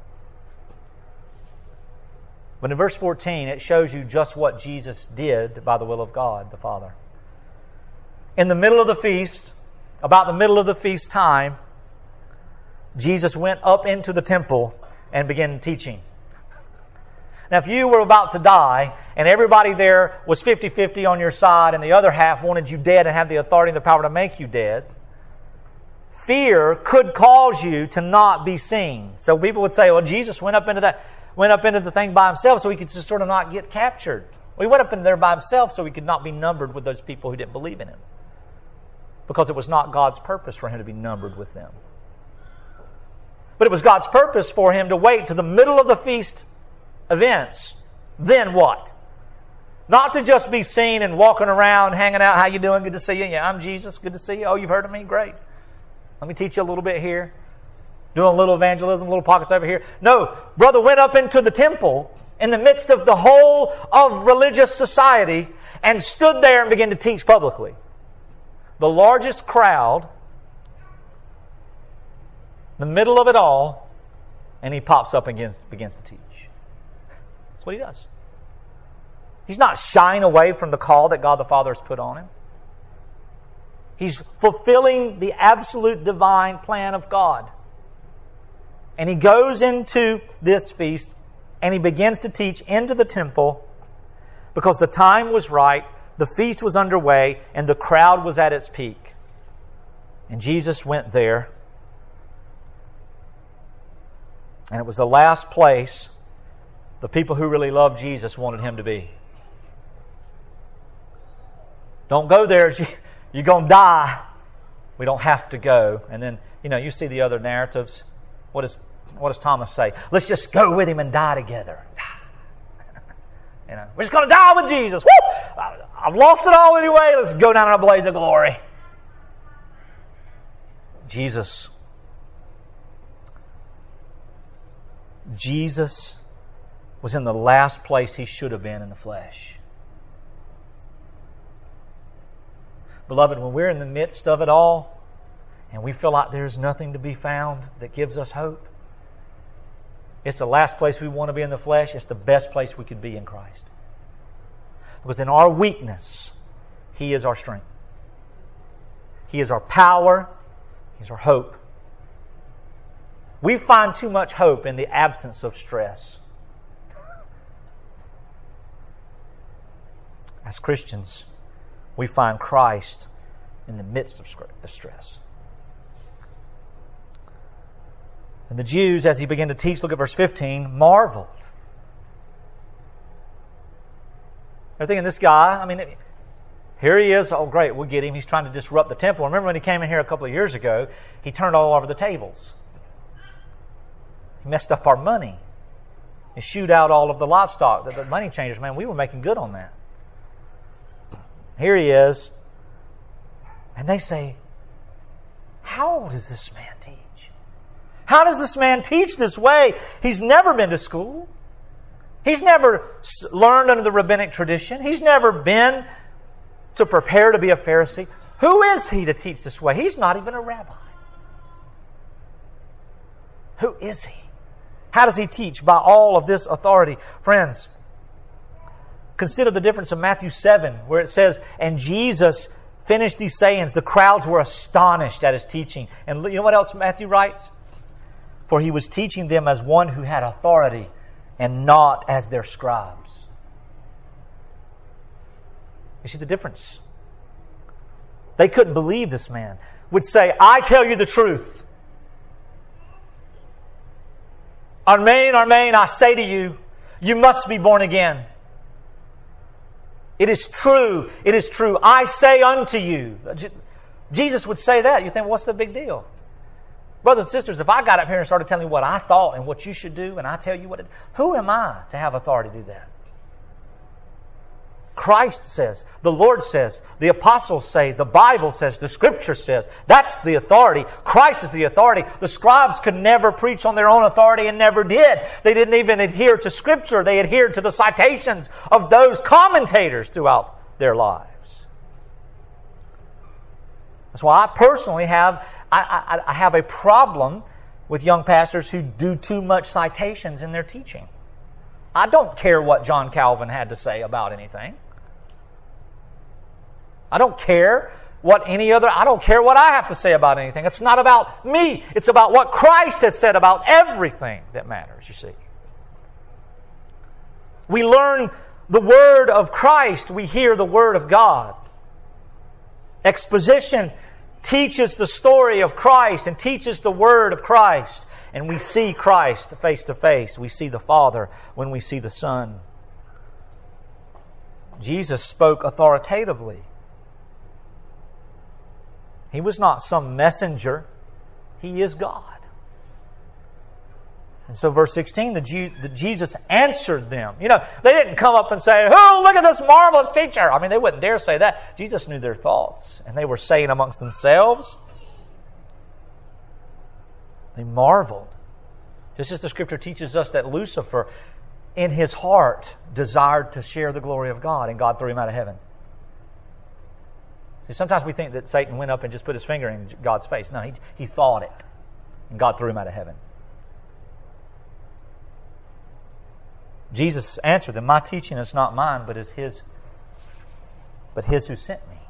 But in verse fourteen, it shows you just what Jesus did by the will of God, the Father. In the middle of the feast, about the middle of the feast time, Jesus went up into the temple and began teaching. Now, if you were about to die and everybody there was fifty-fifty on your side and the other half wanted you dead and had the authority and the power to make you dead, fear could cause you to not be seen. So people would say, well, Jesus went up into that, went up into the thing by himself so he could just sort of not get captured. Well, he went up in there by himself so he could not be numbered with those people who didn't believe in him. Because it was not God's purpose for him to be numbered with them. But it was God's purpose for him to wait to the middle of the feast events. Then what? Not to just be seen and walking around, hanging out. How you doing? Good to see you. Yeah, I'm Jesus. Good to see you. Oh, you've heard of me? Great. Let me teach you a little bit here. Doing a little evangelism, little pockets over here. No, brother went up into the temple in the midst of the whole of religious society and stood there and began to teach publicly. The largest crowd, the middle of it all, and he pops up and begins, begins to teach. That's what he does. He's not shying away from the call that God the Father has put on him. He's fulfilling the absolute divine plan of God. And he goes into this feast and he begins to teach into the temple because the time was right, the feast was underway, and the crowd was at its peak. And Jesus went there. And it was the last place the people who really loved Jesus wanted him to be. Don't go there. You're going to die. We don't have to go. And then, you know, you see the other narratives. What does, what does Thomas say? Let's just go with him and die together. You know, we're just going to die with Jesus. Woo! I've lost it all anyway. Let's go down in a blaze of glory. Jesus. Jesus was in the last place he should have been in the flesh. Beloved, when we're in the midst of it all and we feel like there's nothing to be found that gives us hope, it's the last place we want to be in the flesh. It's the best place we could be in Christ. Because in our weakness, He is our strength. He is our power. He's our hope. We find too much hope in the absence of stress. As Christians, we find Christ in the midst of stress. And the Jews, as he began to teach, look at verse fifteen, marveled. They're thinking, this guy, I mean, here he is. Oh, great, we'll get him. He's trying to disrupt the temple. Remember when he came in here a couple of years ago, he turned all over the tables. He messed up our money. He shooed out all of the livestock. The, the money changers, man, we were making good on that. Here he is. And they say, how does this man teach? How does this man teach this way? He's never been to school. He's never learned under the rabbinic tradition. He's never been to prepare to be a Pharisee. Who is he to teach this way? He's not even a rabbi. Who is he? How does he teach by all of this authority? Friends, consider the difference of Matthew seven, where it says, and Jesus finished these sayings. The crowds were astonished at his teaching. And you know what else Matthew writes? For he was teaching them as one who had authority and not as their scribes. You see the difference? They couldn't believe this man would say, I tell you the truth. Amen, amen, I say to you, you must be born again. It is true. It is true. I say unto you. Jesus would say that. You think, well, what's the big deal? Brothers and sisters, if I got up here and started telling you what I thought and what you should do, and I tell you what it, who am I to have authority to do that? Christ says, the Lord says, the apostles say, the Bible says, the Scripture says. That's the authority. Christ is the authority. The scribes could never preach on their own authority and never did. They didn't even adhere to Scripture. They adhered to the citations of those commentators throughout their lives. That's why I personally have, I, I, I have a problem with young pastors who do too much citations in their teaching. I don't care what John Calvin had to say about anything. I don't care what any other, I don't care what I have to say about anything. It's not about me. It's about what Christ has said about everything that matters, you see. We learn the Word of Christ. We hear the Word of God. Exposition teaches the story of Christ and teaches the Word of Christ. And we see Christ face to face. We see the Father when we see the Son. Jesus spoke authoritatively. He was not some messenger. He is God. And so verse sixteen, the, Jew, the Jesus answered them. You know, they didn't come up and say, "Oh, look at this marvelous teacher." I mean, they wouldn't dare say that. Jesus knew their thoughts. And they were saying amongst themselves. They marveled. Just as the Scripture teaches us that Lucifer, in his heart, desired to share the glory of God, and God threw him out of heaven. See, sometimes we think that Satan went up and just put his finger in God's face. No, he, he thought it, and God threw him out of heaven. Jesus answered them, "My teaching is not mine, but is His, but His who sent me."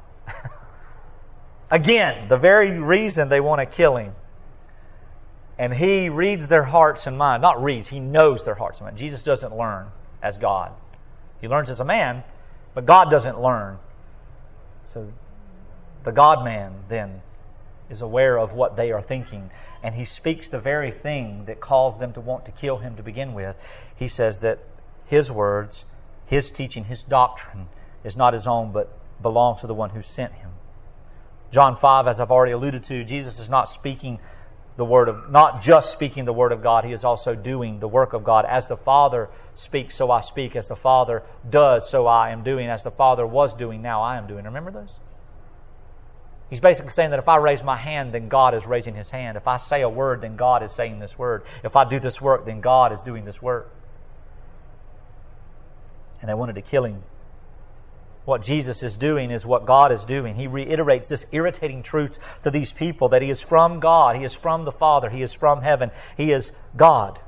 Again, the very reason they want to kill Him. And He reads their hearts and minds. Not reads, He knows their hearts and minds. Jesus doesn't learn as God. He learns as a man, but God doesn't learn. So the God-man then is aware of what they are thinking. And He speaks the very thing that caused them to want to kill Him to begin with. He says that His words, His teaching, His doctrine is not His own, but belongs to the one who sent Him. John five, as I've already alluded to, Jesus is not speaking the word of, not just speaking the Word of God, He is also doing the work of God. As the Father speaks, so I speak. As the Father does, so I am doing. As the Father was doing, now I am doing. Remember those? He's basically saying that if I raise my hand, then God is raising His hand. If I say a word, then God is saying this word. If I do this work, then God is doing this work. And they wanted to kill Him. What Jesus is doing is what God is doing. He reiterates this irritating truth to these people that He is from God. He is from the Father. He is from heaven. He is God.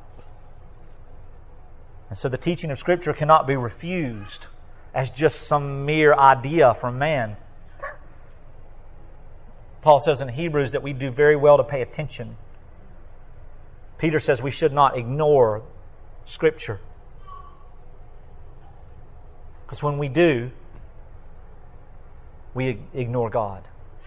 And so the teaching of Scripture cannot be refused as just some mere idea from man. Paul says in Hebrews that we do very well to pay attention. Peter says we should not ignore Scripture. Because when we do, we ignore God.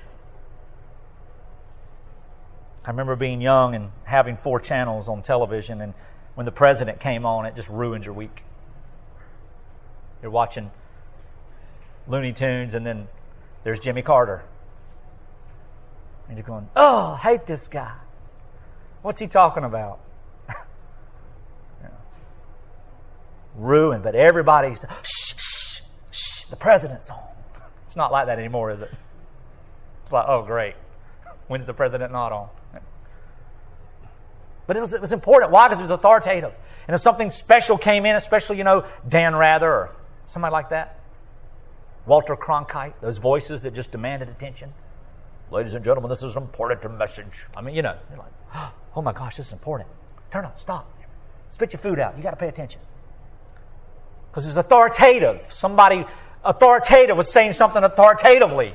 I remember being young and having four channels on television, and when the president came on, it just ruined your week. You're watching Looney Tunes, and then there's Jimmy Carter. And you're going, "Oh, I hate this guy. What's he talking about?" Yeah. Ruined, but everybody's, shh, shh, shh, the president's on. It's not like that anymore, is it? It's like, oh, great. When's the president not on? But it was, it was important. Why? Because it was authoritative. And if something special came in, especially, you know, Dan Rather or somebody like that, Walter Cronkite, those voices that just demanded attention. "Ladies and gentlemen, this is an important message." I mean, you know, you're like, oh my gosh, this is important. Turn on, stop. Spit your food out. You got to pay attention. Because it's authoritative. Somebody authoritative was saying something authoritatively.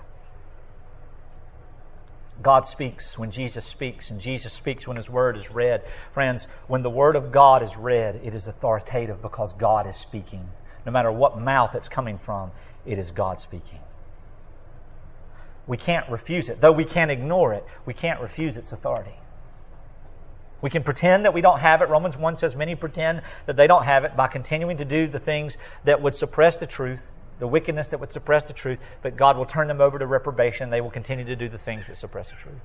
God speaks when Jesus speaks, and Jesus speaks when His Word is read. Friends, when the Word of God is read, it is authoritative because God is speaking. No matter what mouth it's coming from, it is God speaking. We can't refuse it. Though we can't ignore it, we can't refuse its authority. We can pretend that we don't have it. Romans one says many pretend that they don't have it by continuing to do the things that would suppress the truth, the wickedness that would suppress the truth, but God will turn them over to reprobation. They will continue to do the things that suppress the truth.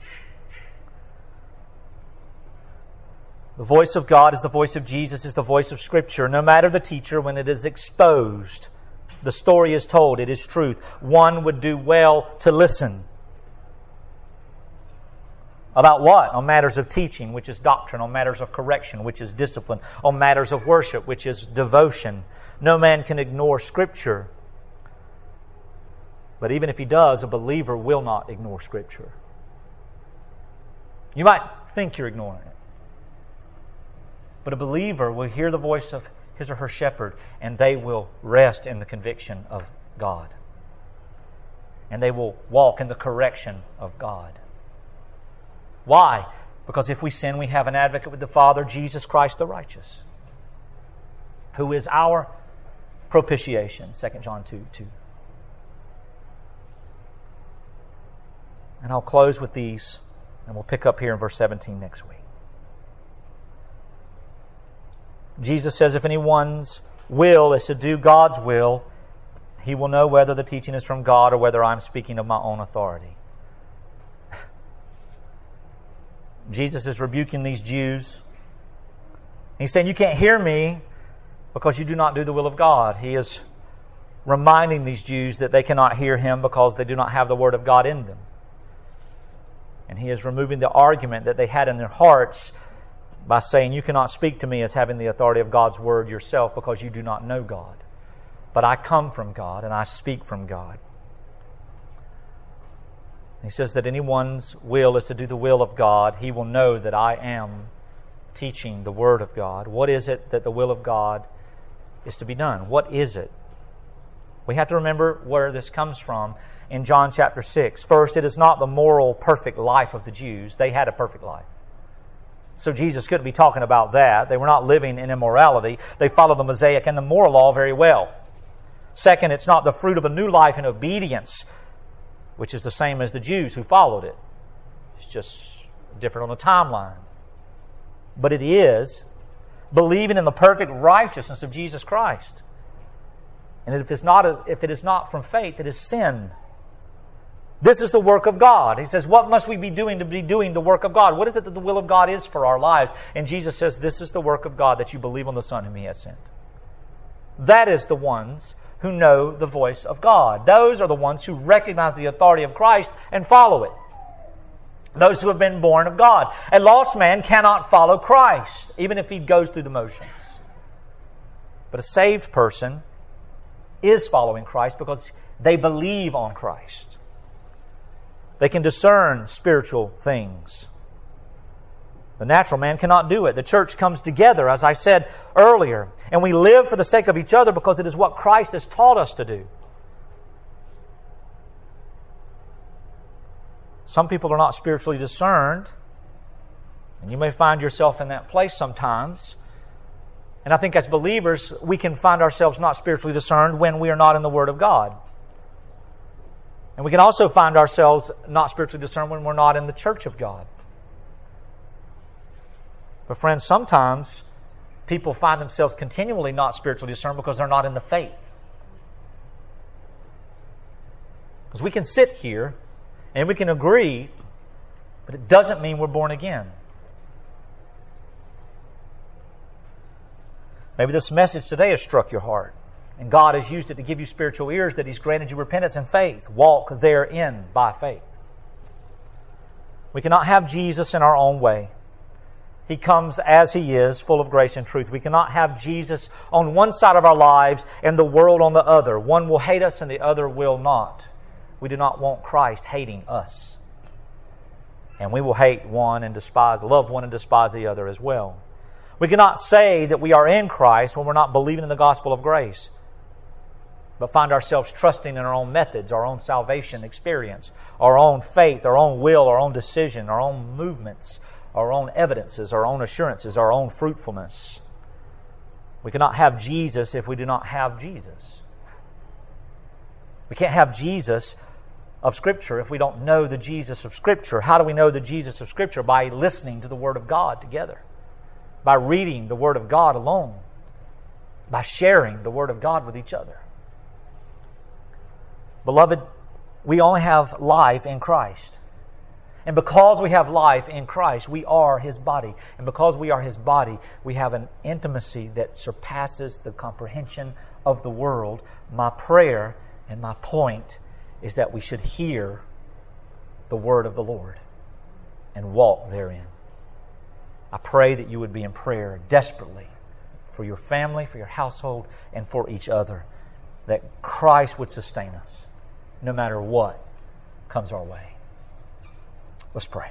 The voice of God is the voice of Jesus, is the voice of Scripture. No matter the teacher, when it is exposed, the story is told, it is truth. One would do well to listen. About what? On matters of teaching, which is doctrine. On matters of correction, which is discipline. On matters of worship, which is devotion. No man can ignore Scripture. But even if he does, a believer will not ignore Scripture. You might think you're ignoring it. But a believer will hear the voice of his or her shepherd, and they will rest in the conviction of God. And they will walk in the correction of God. Why? Because if we sin, we have an advocate with the Father, Jesus Christ the righteous, who is our propitiation, Second John two two. And I'll close with these, and we'll pick up here in verse seventeen next week. Jesus says, if anyone's will is to do God's will, he will know whether the teaching is from God or whether I'm speaking of my own authority. Jesus is rebuking these Jews. He's saying, you can't hear me because you do not do the will of God. He is reminding these Jews that they cannot hear Him because they do not have the Word of God in them. And He is removing the argument that they had in their hearts by saying, you cannot speak to me as having the authority of God's Word yourself because you do not know God. But I come from God and I speak from God. He says that anyone's will is to do the will of God. He will know that I am teaching the Word of God. What is it that the will of God is to be done? What is it? We have to remember where this comes from in John chapter six. First, it is not the moral, perfect life of the Jews. They had a perfect life. So Jesus couldn't be talking about that. They were not living in immorality. They followed the Mosaic and the moral law very well. Second, it's not the fruit of a new life in obedience, which is the same as the Jews who followed it. It's just different on the timeline. But it is believing in the perfect righteousness of Jesus Christ. And if it's not, a, if it is not from faith, it is sin. This is the work of God. He says, what must we be doing to be doing the work of God? What is it that the will of God is for our lives? And Jesus says, this is the work of God, that you believe on the Son whom He has sent. That is the ones who know the voice of God. Those are the ones who recognize the authority of Christ and follow it. Those who have been born of God. A lost man cannot follow Christ, even if he goes through the motions. But a saved person is following Christ because they believe on Christ. They can discern spiritual things. The natural man cannot do it. The church comes together, as I said earlier, and we live for the sake of each other because it is what Christ has taught us to do. Some people are not spiritually discerned, and you may find yourself in that place sometimes. And I think as believers, we can find ourselves not spiritually discerned when we are not in the Word of God. And we can also find ourselves not spiritually discerned when we're not in the church of God. But friends, sometimes people find themselves continually not spiritually discerned because they're not in the faith. Because we can sit here and we can agree, but it doesn't mean we're born again. Maybe this message today has struck your heart, and God has used it to give you spiritual ears, that He's granted you repentance and faith. Walk therein by faith. We cannot have Jesus in our own way. He comes as He is, full of grace and truth. We cannot have Jesus on one side of our lives and the world on the other. One will hate us and the other will not. We do not want Christ hating us. And we will hate one and despise, love one and despise the other as well. We cannot say that we are in Christ when we're not believing in the gospel of grace, but find ourselves trusting in our own methods, our own salvation experience, our own faith, our own will, our own decision, our own movements, our own evidences, our own assurances, our own fruitfulness. We cannot have Jesus if we do not have Jesus. We can't have Jesus of Scripture if we don't know the Jesus of Scripture. How do we know the Jesus of Scripture? By listening to the Word of God together. By reading the Word of God alone. By sharing the Word of God with each other. Beloved, we only have life in Christ. And because we have life in Christ, we are His body. And because we are His body, we have an intimacy that surpasses the comprehension of the world. My prayer and my point is that we should hear the word of the Lord and walk therein. I pray that you would be in prayer desperately for your family, for your household, and for each other, that Christ would sustain us no matter what comes our way. Let's pray.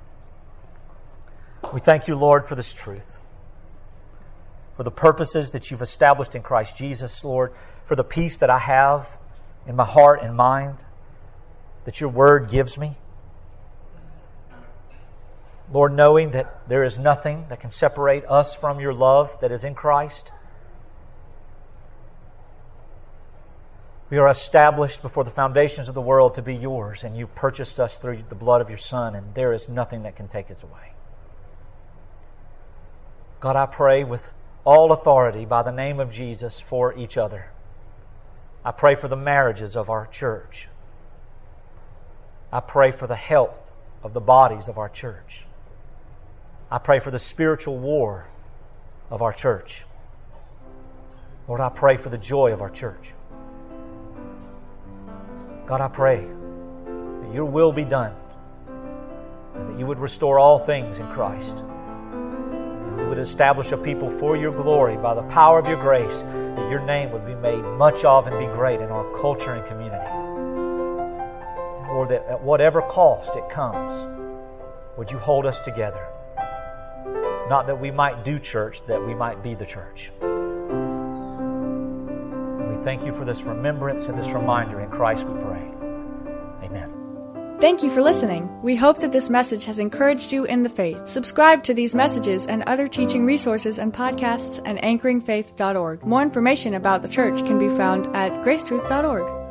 We thank you, Lord, for this truth, for the purposes that you've established in Christ Jesus, Lord, for the peace that I have in my heart and mind that your word gives me. Lord, knowing that there is nothing that can separate us from your love that is in Christ. We are established before the foundations of the world to be yours, and you've purchased us through the blood of your Son, and there is nothing that can take us away. God, I pray with all authority by the name of Jesus for each other. I pray for the marriages of our church. I pray for the health of the bodies of our church. I pray for the spiritual war of our church. Lord, I pray for the joy of our church. God, I pray that your will be done and that you would restore all things in Christ. And you would establish a people for your glory by the power of your grace, that your name would be made much of and be great in our culture and community. Lord, that at whatever cost it comes, would you hold us together? Not that we might do church, that we might be the church. Thank you for this remembrance and this reminder. In Christ we pray. Amen. Thank you for listening. We hope that this message has encouraged you in the faith. Subscribe to these messages and other teaching resources and podcasts at anchoring faith dot org. More information about the church can be found at grace truth dot org.